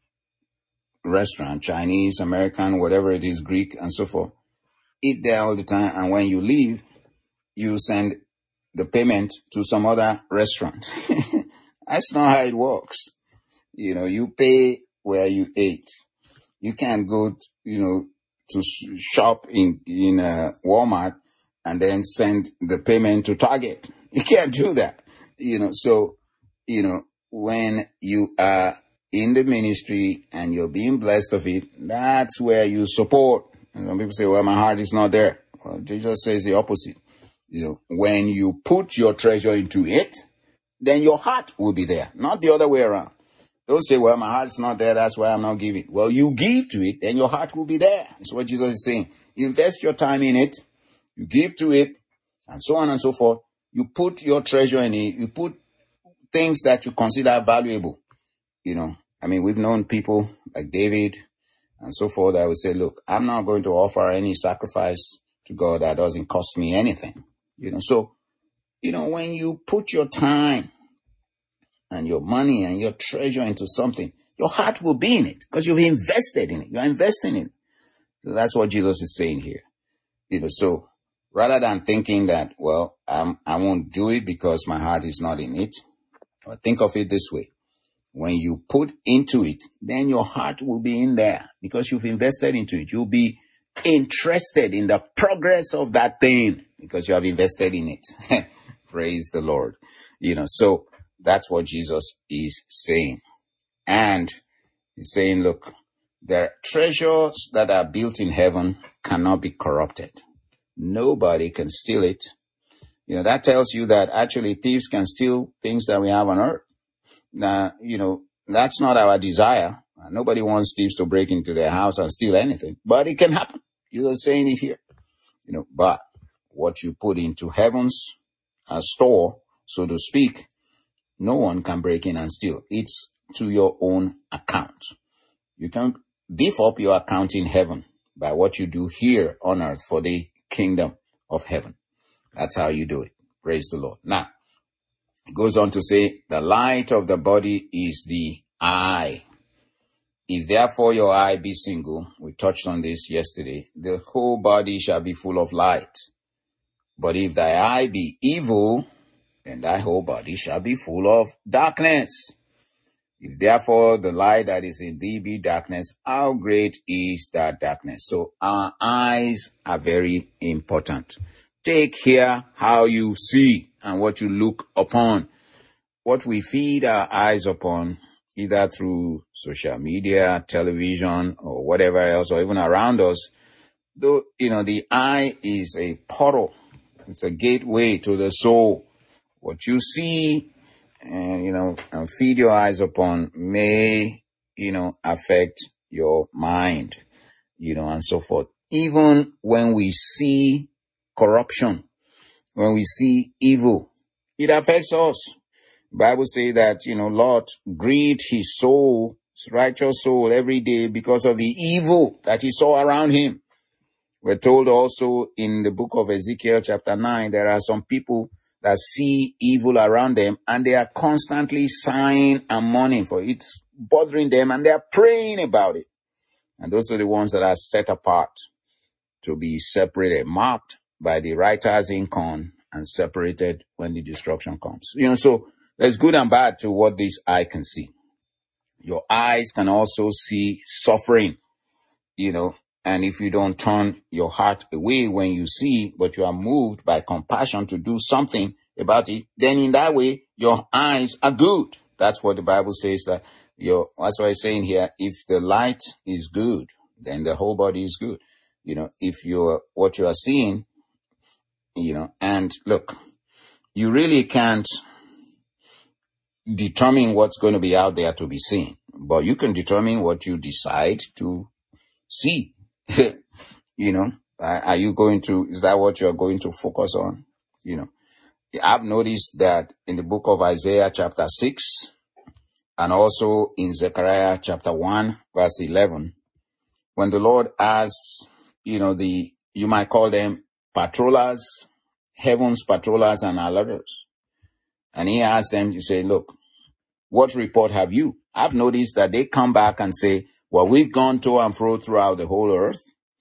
restaurant, Chinese, American, whatever it is, Greek, and so forth. Eat there all the time, and when you leave, you send the payment to some other restaurant. That's not how it works. You know, you pay where you ate. You can't go, you know, to shop in in uh, Walmart and then send the payment to Target. You can't do that. You know, so, you know, when you are in the ministry and you're being blessed of it, that's where you support. And some people say, well, my heart is not there. Well, Jesus says the opposite. You know, when you put your treasure into it, then your heart will be there, not the other way around. Don't say, well, my heart's not there, that's why I'm not giving. Well, you give to it, then your heart will be there. That's what Jesus is saying. You invest your time in it, you give to it, and so on and so forth. You put your treasure in it, you put things that you consider valuable. You know, I mean, we've known people like David and so forth that would say, look, I'm not going to offer any sacrifice to God that doesn't cost me anything. You know, so, you know, when you put your time and your money and your treasure into something, your heart will be in it because you've invested in it. You're investing in it. So that's what Jesus is saying here. You know, so rather than thinking that, well, I'm, I won't do it because my heart is not in it, or think of it this way. When you put into it, then your heart will be in there because you've invested into it. You'll be interested in the progress of that thing because you have invested in it. Praise the Lord. You know, so that's what Jesus is saying. And he's saying, look, the treasures that are built in heaven cannot be corrupted. Nobody can steal it. You know, that tells you that actually thieves can steal things that we have on earth. Now, you know, that's not our desire. Nobody wants thieves to break into their house and steal anything, but it can happen. You're saying it here. You know, but what you put into heaven's uh, store, so to speak, no one can break in and steal. It's to your own account. You can beef up your account in heaven by what you do here on earth for the kingdom of heaven. That's how you do it. Praise the Lord. Now, it goes on to say, the light of the body is the eye. If therefore your eye be single, we touched on this yesterday, the whole body shall be full of light. But if thy eye be evil, then thy whole body shall be full of darkness. If therefore the light that is in thee be darkness, how great is that darkness? So our eyes are very important. Take care how you see and what you look upon. What we feed our eyes upon, either through social media, television, or whatever else, or even around us, though, you know, the eye is a portal. It's a gateway to the soul. What you see and, you know, and feed your eyes upon may, you know, affect your mind, you know, and so forth. Even when we see corruption, when we see evil, it affects us. The Bible says that, you know, Lot grieved his soul, his righteous soul every day because of the evil that he saw around him. We're told also in the book of Ezekiel chapter nine, there are some people that see evil around them and they are constantly sighing and mourning for it. It's bothering them and they are praying about it. And those are the ones that are set apart to be separated, marked by the writer's ink on and separated when the destruction comes. You know, so there's good and bad to what this eye can see. Your eyes can also see suffering, you know, and if you don't turn your heart away when you see, but you are moved by compassion to do something about it, then in that way, your eyes are good. That's what the Bible says, that your, that's why it's saying here, if the light is good, then the whole body is good. You know, if you're, what you are seeing, you know, and look, you really can't determine what's going to be out there to be seen, but you can determine what you decide to see. You know, are you going to, is that what you're going to focus on? You know, I've noticed that in the book of Isaiah chapter six and also in Zechariah chapter one verse eleven, when the Lord asks, you know, the, you might call them patrollers, heaven's patrollers and alerters. And he asked them to say, look, what report have you? I've noticed that they come back and say, well, we've gone to and fro throughout the whole earth,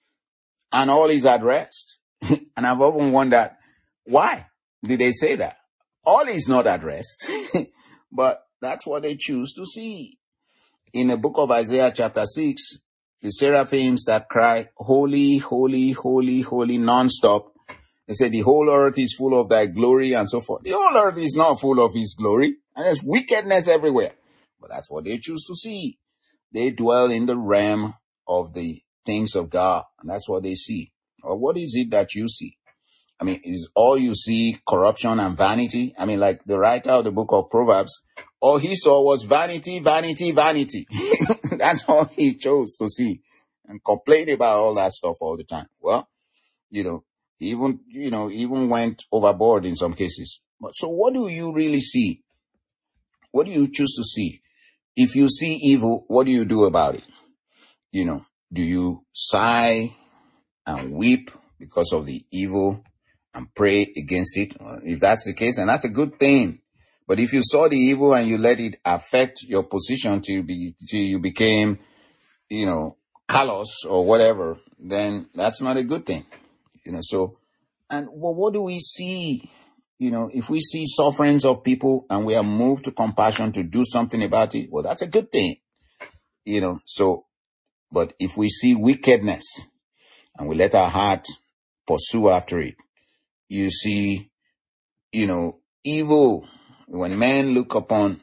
and all is at rest. And I've often wondered, why did they say that? All is not at rest. But that's what they choose to see. In the book of Isaiah chapter six, the seraphims that cry, holy, holy, holy, holy, nonstop. They say the whole earth is full of thy glory and so forth. The whole earth is not full of his glory. And there's wickedness everywhere. But that's what they choose to see. They dwell in the realm of the things of God. And that's what they see. Or what is it that you see? I mean, is all you see corruption and vanity? I mean, like the writer of the book of Proverbs, all he saw was vanity, vanity, vanity. That's all he chose to see. And complain about all that stuff all the time. Well, you know, he even, you know, even went overboard in some cases. But so what do you really see? What do you choose to see? If you see evil, what do you do about it? You know, do you sigh and weep because of the evil and pray against it? Well, if that's the case, and that's a good thing. But if you saw the evil and you let it affect your position till you, be, till you became, you know, callous or whatever, then that's not a good thing. You know, so, and well, what do we see? You know, if we see sufferings of people and we are moved to compassion to do something about it, well, that's a good thing. You know, so, but if we see wickedness and we let our heart pursue after it, you see, you know, evil, when men look upon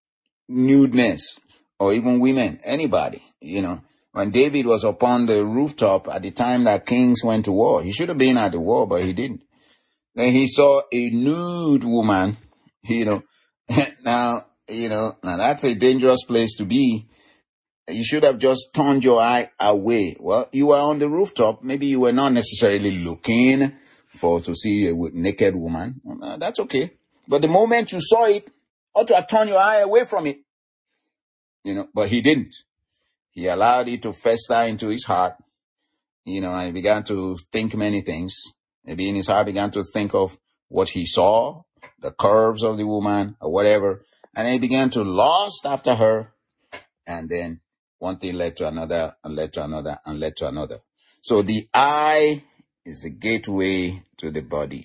nudeness, or even women, anybody, you know, when David was upon the rooftop at the time that kings went to war, he should have been at the war, but he didn't. Then he saw a nude woman, you know, now, you know, now that's a dangerous place to be. You should have just turned your eye away. Well, you were on the rooftop. Maybe you were not necessarily looking for to see a naked woman. Well, that's okay. But the moment you saw it, ought to have turned your eye away from it. You know, but he didn't. He allowed it to fester into his heart, you know, and he began to think many things. Maybe in his heart began to think of what he saw, the curves of the woman or whatever. And he began to lust after her. And then one thing led to another and led to another and led to another. So the eye is the gateway to the body.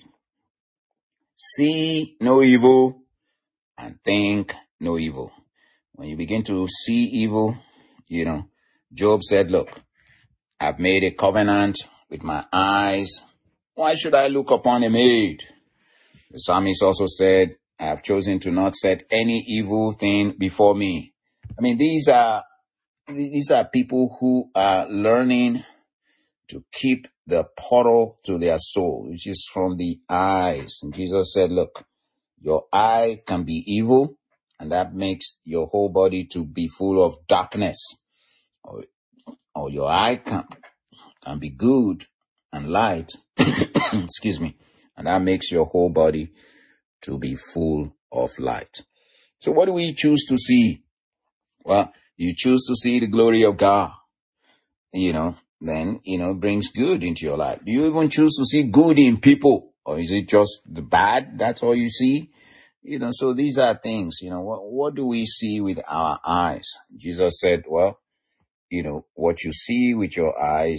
See no evil and think no evil. When you begin to see evil, you know, Job said, look, I've made a covenant with my eyes. Why should I look upon a maid? The psalmist also said, I have chosen to not set any evil thing before me. I mean, these are, these are people who are learning to keep the portal to their soul, which is from the eyes. And Jesus said, look, your eye can be evil, and that makes your whole body to be full of darkness. Or, or your eye can, can be good and light, excuse me, and that makes your whole body to be full of light. So what do we choose to see? Well, you choose to see the glory of God, you know, then, you know, brings good into your life. Do you even choose to see good in people? Or is it just the bad? That's all you see? You know, so these are things, you know, what, what do we see with our eyes? Jesus said, well, you know, what you see with your eyes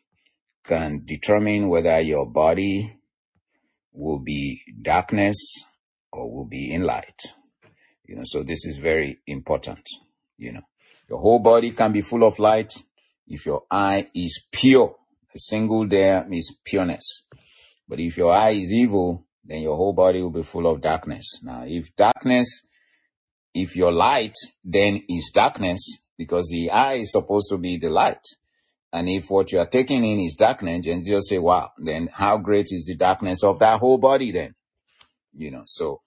can determine whether your body will be darkness or will be in light. You know, so this is very important. You know, your whole body can be full of light if your eye is pure. A single there means pureness. But if your eye is evil, then your whole body will be full of darkness. Now, if darkness, if your light then is darkness, because the eye is supposed to be the light. And if what you are taking in is darkness, and just say, wow, then how great is the darkness of that whole body then? You know, so,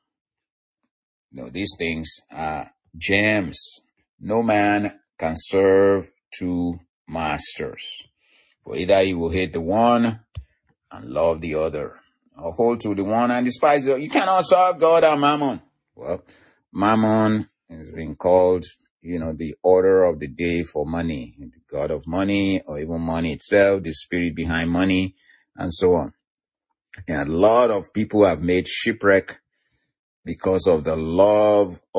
you know, these things are gems. No man can serve two masters. For either he will hate the one and love the other, or hold to the one and despise the other. You cannot serve God and Mammon. Well, Mammon has been called, you know, the order of the day for money, the god of money, or even money itself, the spirit behind money, and so on. And a lot of people have made shipwreck because of the love of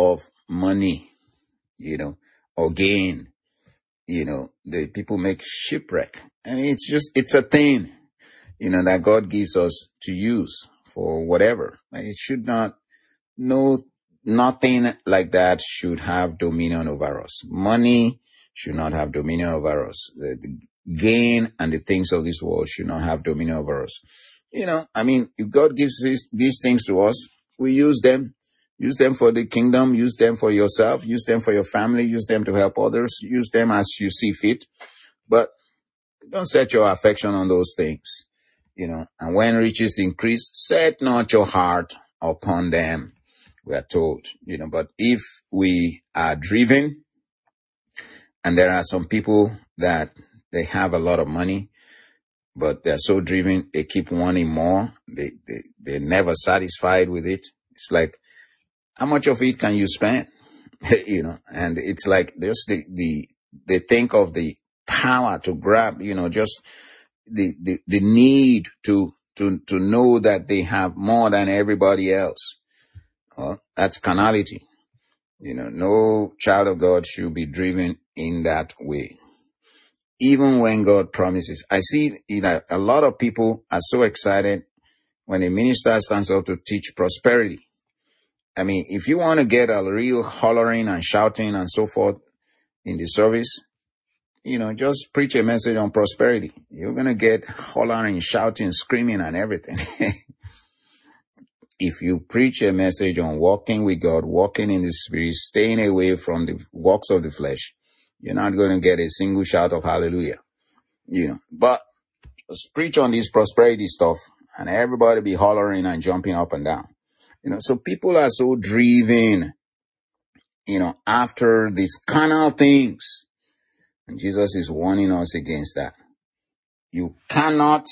money, you know, or gain, you know, the people make shipwreck. I mean, it's just, it's a thing, you know, that God gives us to use for whatever. It should not, no, nothing like that should have dominion over us. Money should not have dominion over us. The, the gain and the things of this world should not have dominion over us. You know, I mean, if God gives these, these things to us, we use them. Use them for the kingdom. Use them for yourself. Use them for your family. Use them to help others. Use them as you see fit. But don't set your affection on those things. You know, and when riches increase, set not your heart upon them. We are told, you know, but if we are driven, and there are some people that they have a lot of money, but they're so driven, they keep wanting more. They, they, they're never satisfied with it. It's like, how much of it can you spend? You know, and it's like just the, the, they think of the power to grab, you know, just the, the, the need to, to, to know that they have more than everybody else. Well, that's carnality. You know, no child of God should be driven in that way. Even when God promises. I see, you know, a lot of people are so excited when a minister stands up to teach prosperity. I mean, if you want to get a real hollering and shouting and so forth in the service, you know, just preach a message on prosperity. You're going to get hollering, shouting, screaming and everything. If you preach a message on walking with God, walking in the Spirit, staying away from the works of the flesh, you're not going to get a single shout of hallelujah. You know, but just preach on this prosperity stuff and everybody be hollering and jumping up and down. You know, so people are so driven, you know, after these carnal things. And Jesus is warning us against that. You cannot,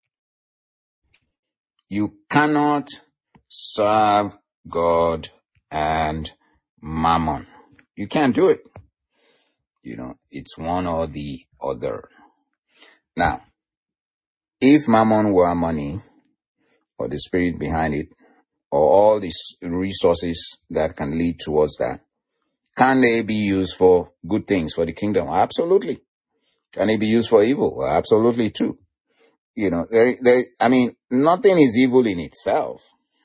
you cannot serve God and mammon. You can't do it. You know, it's one or the other. Now, if mammon were money, or the spirit behind it, or all these resources that can lead towards that, can they be used for good things for the kingdom? Absolutely. Can they be used for evil? Absolutely too. You know, they, they, I mean, nothing is evil in itself.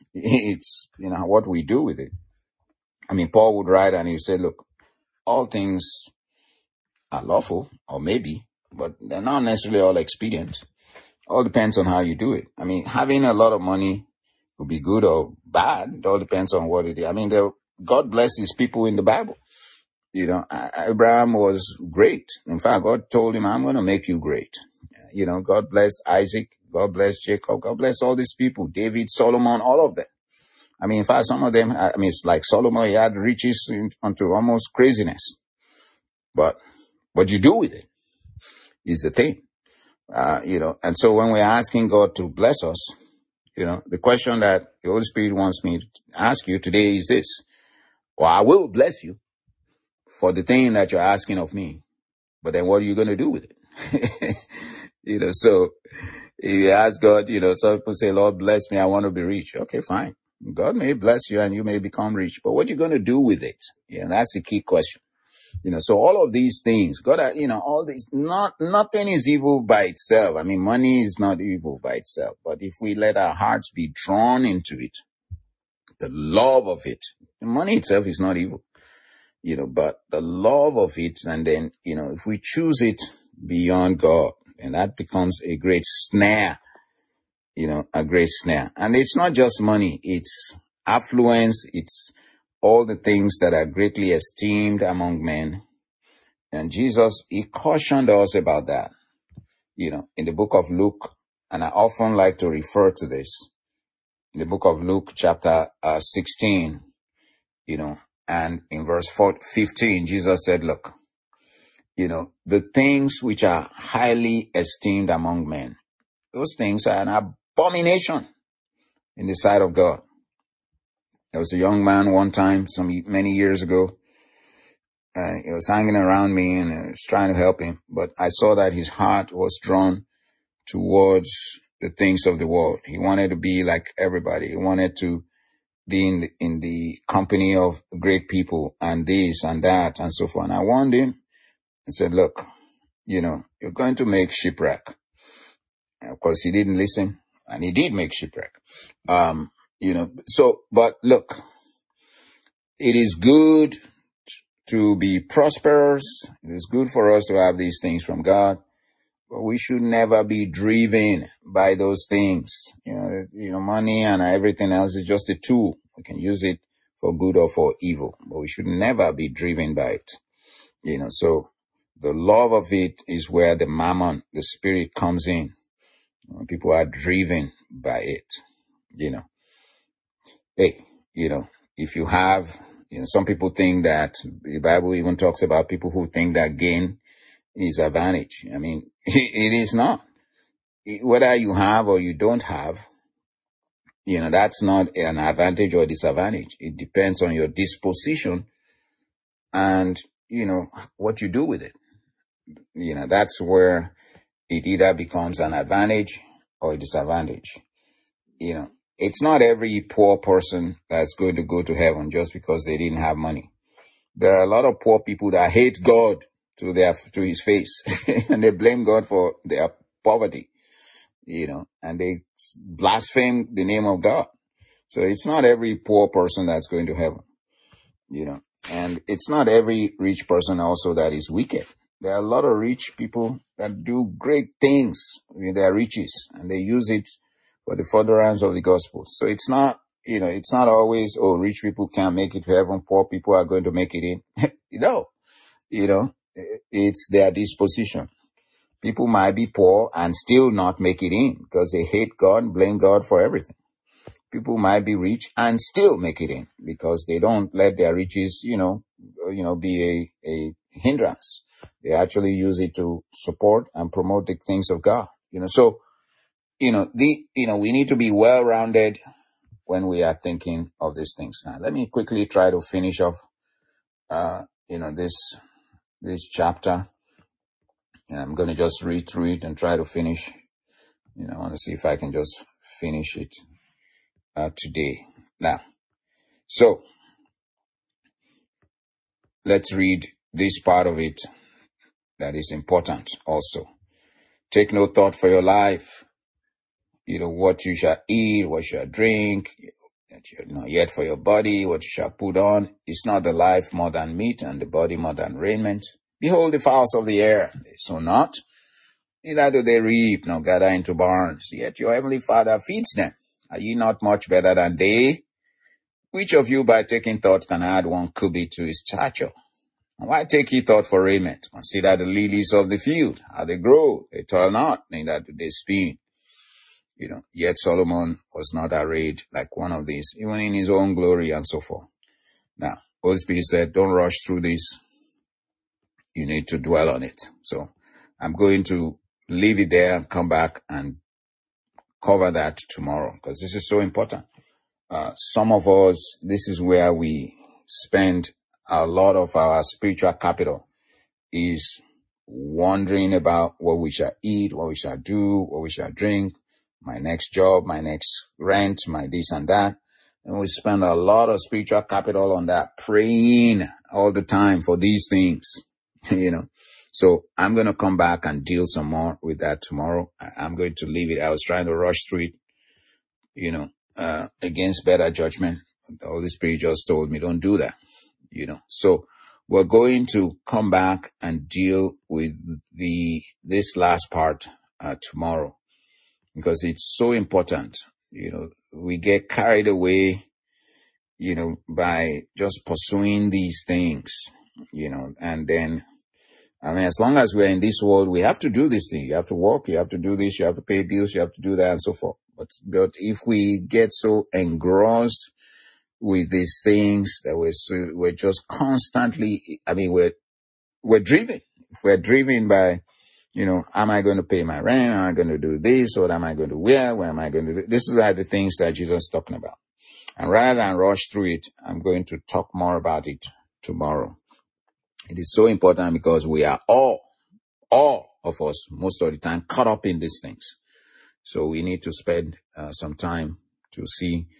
It's, you know, what we do with it. I mean, Paul would write and he would say, look, all things are lawful, or maybe, but they're not necessarily all expedient. All depends on how you do it. I mean, having a lot of money would be good or bad. It all depends on what it is. I mean, God blesses people in the Bible. You know, Abraham was great. In fact, God told him, I'm going to make you great. You know, God bless Isaac. God bless Jacob. God bless all these people. David, Solomon, all of them. I mean, in fact, some of them, I mean, it's like Solomon, he had riches unto almost craziness. But what you do with it is the thing. Uh, you know, and so when we're asking God to bless us, you know, the question that the Holy Spirit wants me to ask you today is this. Well, I will bless you for the thing that you're asking of me, but then what are you going to do with it? You know, so if you ask God, you know, some people say, Lord, bless me, I want to be rich. Okay, fine. God may bless you and you may become rich, but what are you going to do with it? Yeah, that's the key question. You know, so all of these things, God, you know, all these, not, nothing is evil by itself. I mean, money is not evil by itself, but if we let our hearts be drawn into it, the love of it, the money itself is not evil, you know, but the love of it, and then, you know, if we choose it beyond God, and that becomes a great snare, you know, a great snare. And it's not just money, it's affluence, it's all the things that are greatly esteemed among men. And Jesus, he cautioned us about that, you know, in the book of Luke. And I often like to refer to this in the book of Luke, chapter uh, sixteen, you know, and in verse fifteen, Jesus said, look, you know, the things which are highly esteemed among men, those things are an abomination in the sight of God. There was a young man one time, some many years ago, and he was hanging around me and I was trying to help him. But I saw that his heart was drawn towards the things of the world. He wanted to be like everybody. He wanted to be in the, in the company of great people and this and that and so forth. And I warned him and said, look, you know, you're going to make shipwreck. And of course, he didn't listen, and he did make shipwreck. Um, you know, so, but look, it is good to be prosperous. It is good for us to have these things from God, but we should never be driven by those things. You know, you know, money and everything else is just a tool. We can use it for good or for evil, but we should never be driven by it. You know, so the love of it is where the mammon, the spirit, comes in. When people are driven by it, you know. Hey, you know, if you have, you know, some people think that the Bible even talks about people who think that gain is advantage. I mean, it is not. Whether you have or you don't have, you know, that's not an advantage or disadvantage. It depends on your disposition and, you know, what you do with it. You know, that's where it either becomes an advantage or a disadvantage. You know, it's not every poor person that's going to go to heaven just because they didn't have money. There are a lot of poor people that hate God to their to his face and they blame God for their poverty, you know, and they blaspheme the name of God. So it's not every poor person that's going to heaven, you know, and it's not every rich person also that is wicked. There are a lot of rich people that do great things with their riches, and they use it for the furtherance of the gospel. So it's not, you know, it's not always, oh, rich people can't make it to heaven, poor people are going to make it in. No, you know, it's their disposition. People might be poor and still not make it in because they hate God and blame God for everything. People might be rich and still make it in because they don't let their riches, you know, you know, be a, a hindrance. They actually use it to support and promote the things of God, you know. So, you know, the, you know, we need to be well-rounded when we are thinking of these things. Now, let me quickly try to finish off, uh, you know, this, this chapter. And I'm going to just read through it and try to finish. You know, I want to see if I can just finish it, uh, today. Now, so let's read this part of it that is important also. Take no thought for your life. You know, what you shall eat, what you shall drink, you know, yet for your body, what you shall put on. Is not the life more than meat, and the body more than raiment? Behold the fowls of the air, they sow not, neither do they reap, nor gather into barns, yet your heavenly Father feeds them. Are ye not much better than they? Which of you by taking thought can add one cubit to his stature? And why take ye thought for raiment? Consider the lilies of the field, how they grow, they toil not, neither do they spin. You know, yet Solomon was not arrayed like one of these, even in his own glory and so forth. Now, Holy Spirit said, don't rush through this. You need to dwell on it. So I'm going to leave it there and come back and cover that tomorrow because this is so important. Uh, some of us, this is where we spend a lot of our spiritual capital, is wondering about what we shall eat, what we shall do, what we shall drink, my next job, my next rent, my this and that. And we spend a lot of spiritual capital on that, praying all the time for these things, you know. So I'm going to come back and deal some more with that tomorrow. I'm going to leave it. I was trying to rush through it, you know, uh, against better judgment. The Holy Spirit just told me, don't do that, you know. So we're going to come back and deal with the, this last part, uh, tomorrow. Because it's so important, you know, we get carried away, you know, by just pursuing these things, you know, and then, I mean, as long as we're in this world, we have to do this thing. You have to work, you have to do this, you have to pay bills, you have to do that and so forth. But, but if we get so engrossed with these things that we're so, we're just constantly, I mean, we're, we're driven. If we're driven by, you know, am I going to pay my rent? Am I going to do this? What am I going to wear? What am I going to do? This is like the things that Jesus is talking about. And rather than rush through it, I'm going to talk more about it tomorrow. It is so important because we are all, all of us, most of the time, caught up in these things. So we need to spend uh, some time to see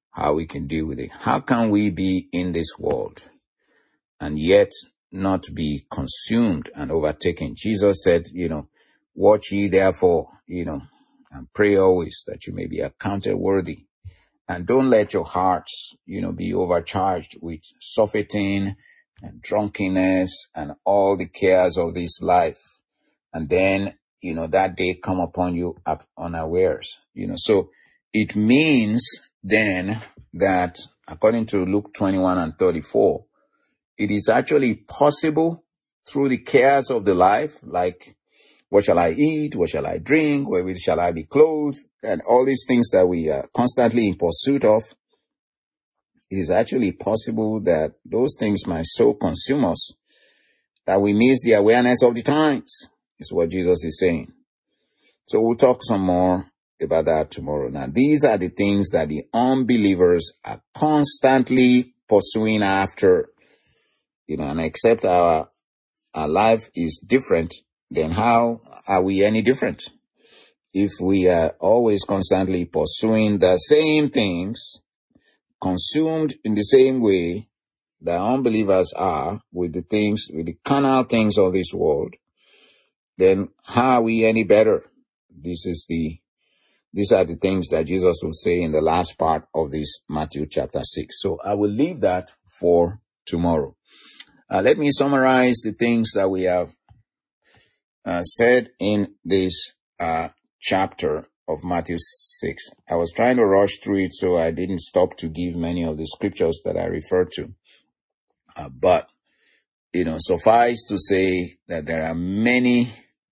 how we can deal with it. How can we be in this world and yet not be consumed and overtaken? Jesus said, you know, watch ye therefore, you know, and pray always that you may be accounted worthy. And don't let your hearts, you know, be overcharged with surfeiting and drunkenness and all the cares of this life. And then, you know, that day come upon you up unawares, you know. So it means then that according to Luke twenty-one and thirty-four, it is actually possible through the cares of the life, like what shall I eat, what shall I drink, wherewith shall I be clothed, and all these things that we are constantly in pursuit of. It is actually possible that those things might so consume us that we miss the awareness of the times, is what Jesus is saying. So we'll talk some more about that tomorrow. Now, these are the things that the unbelievers are constantly pursuing after, you know, and except our, our life is different, then how are we any different? If we are always constantly pursuing the same things, consumed in the same way that unbelievers are with the things, with the carnal things of this world, then how are we any better? This is the, these are the things that Jesus will say in the last part of this Matthew chapter six. So I will leave that for tomorrow. Uh, let me summarize the things that we have uh, said in this uh, chapter of Matthew six. I was trying to rush through it, so I didn't stop to give many of the scriptures that I referred to. Uh, but, you know, suffice to say that there are many,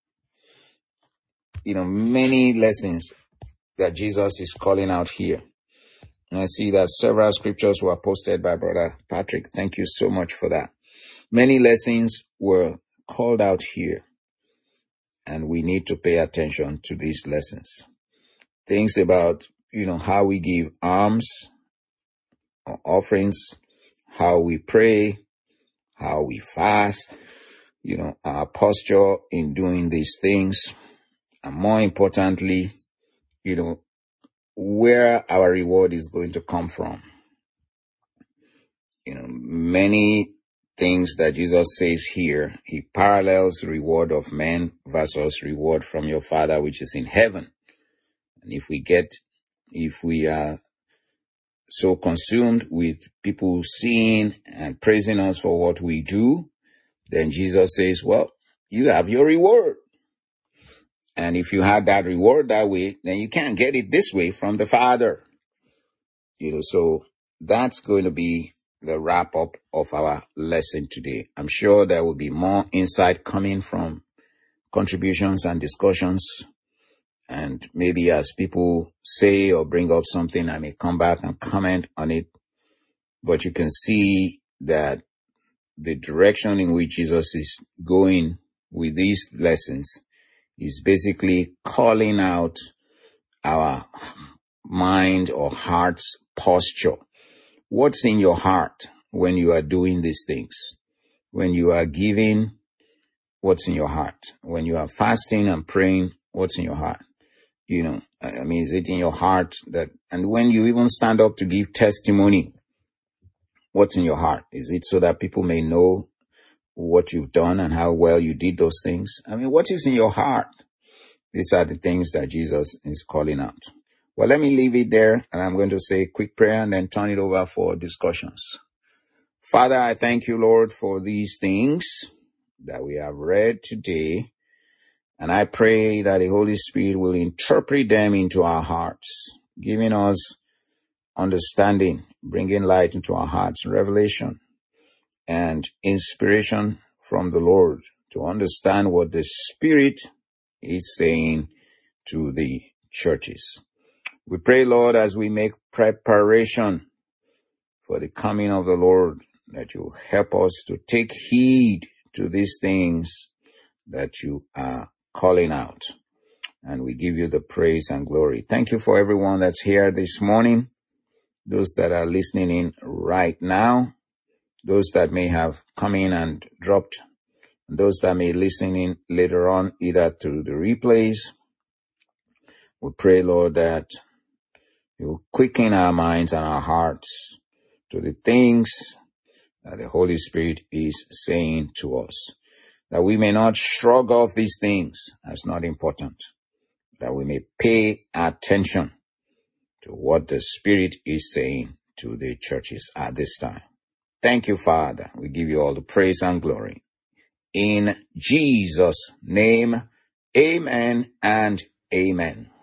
you know, many lessons that Jesus is calling out here. And I see that several scriptures were posted by Brother Patrick. Thank you so much for that. Many lessons were called out here, and we need to pay attention to these lessons. Things about, you know, how we give alms or offerings, how we pray, how we fast, you know, our posture in doing these things, and more importantly, you know, where our reward is going to come from. You know, many things that Jesus says here, he parallels reward of men versus reward from your Father which is in heaven. And if we get, if we are so consumed with people seeing and praising us for what we do, then Jesus says, well, you have your reward. And if you had that reward that way, then you can't get it this way from the Father. You know, so that's going to be the wrap up of our lesson today. I'm sure there will be more insight coming from contributions and discussions. And maybe as people say or bring up something, I may come back and comment on it. But you can see that the direction in which Jesus is going with these lessons is basically calling out our mind or heart's posture. What's in your heart when you are doing these things? When you are giving, what's in your heart? When you are fasting and praying, what's in your heart? You know, I mean, is it in your heart that, and when you even stand up to give testimony, what's in your heart? Is it so that people may know what you've done and how well you did those things? I mean, what is in your heart? These are the things that Jesus is calling out. Well, let me leave it there, and I'm going to say a quick prayer and then turn it over for discussions. Father, I thank you, Lord, for these things that we have read today, and I pray that the Holy Spirit will interpret them into our hearts, giving us understanding, bringing light into our hearts, revelation, and inspiration from the Lord to understand what the Spirit is saying to the churches. We pray, Lord, as we make preparation for the coming of the Lord, that you help us to take heed to these things that you are calling out. And we give you the praise and glory. Thank you for everyone that's here this morning, those that are listening in right now, those that may have come in and dropped, and those that may listen in later on, either to the replays. We pray, Lord, that You will quicken our minds and our hearts to the things that the Holy Spirit is saying to us, that we may not shrug off these things as not important, that we may pay attention to what the Spirit is saying to the churches at this time. Thank you, Father. We give you all the praise and glory. In Jesus' name, amen and amen.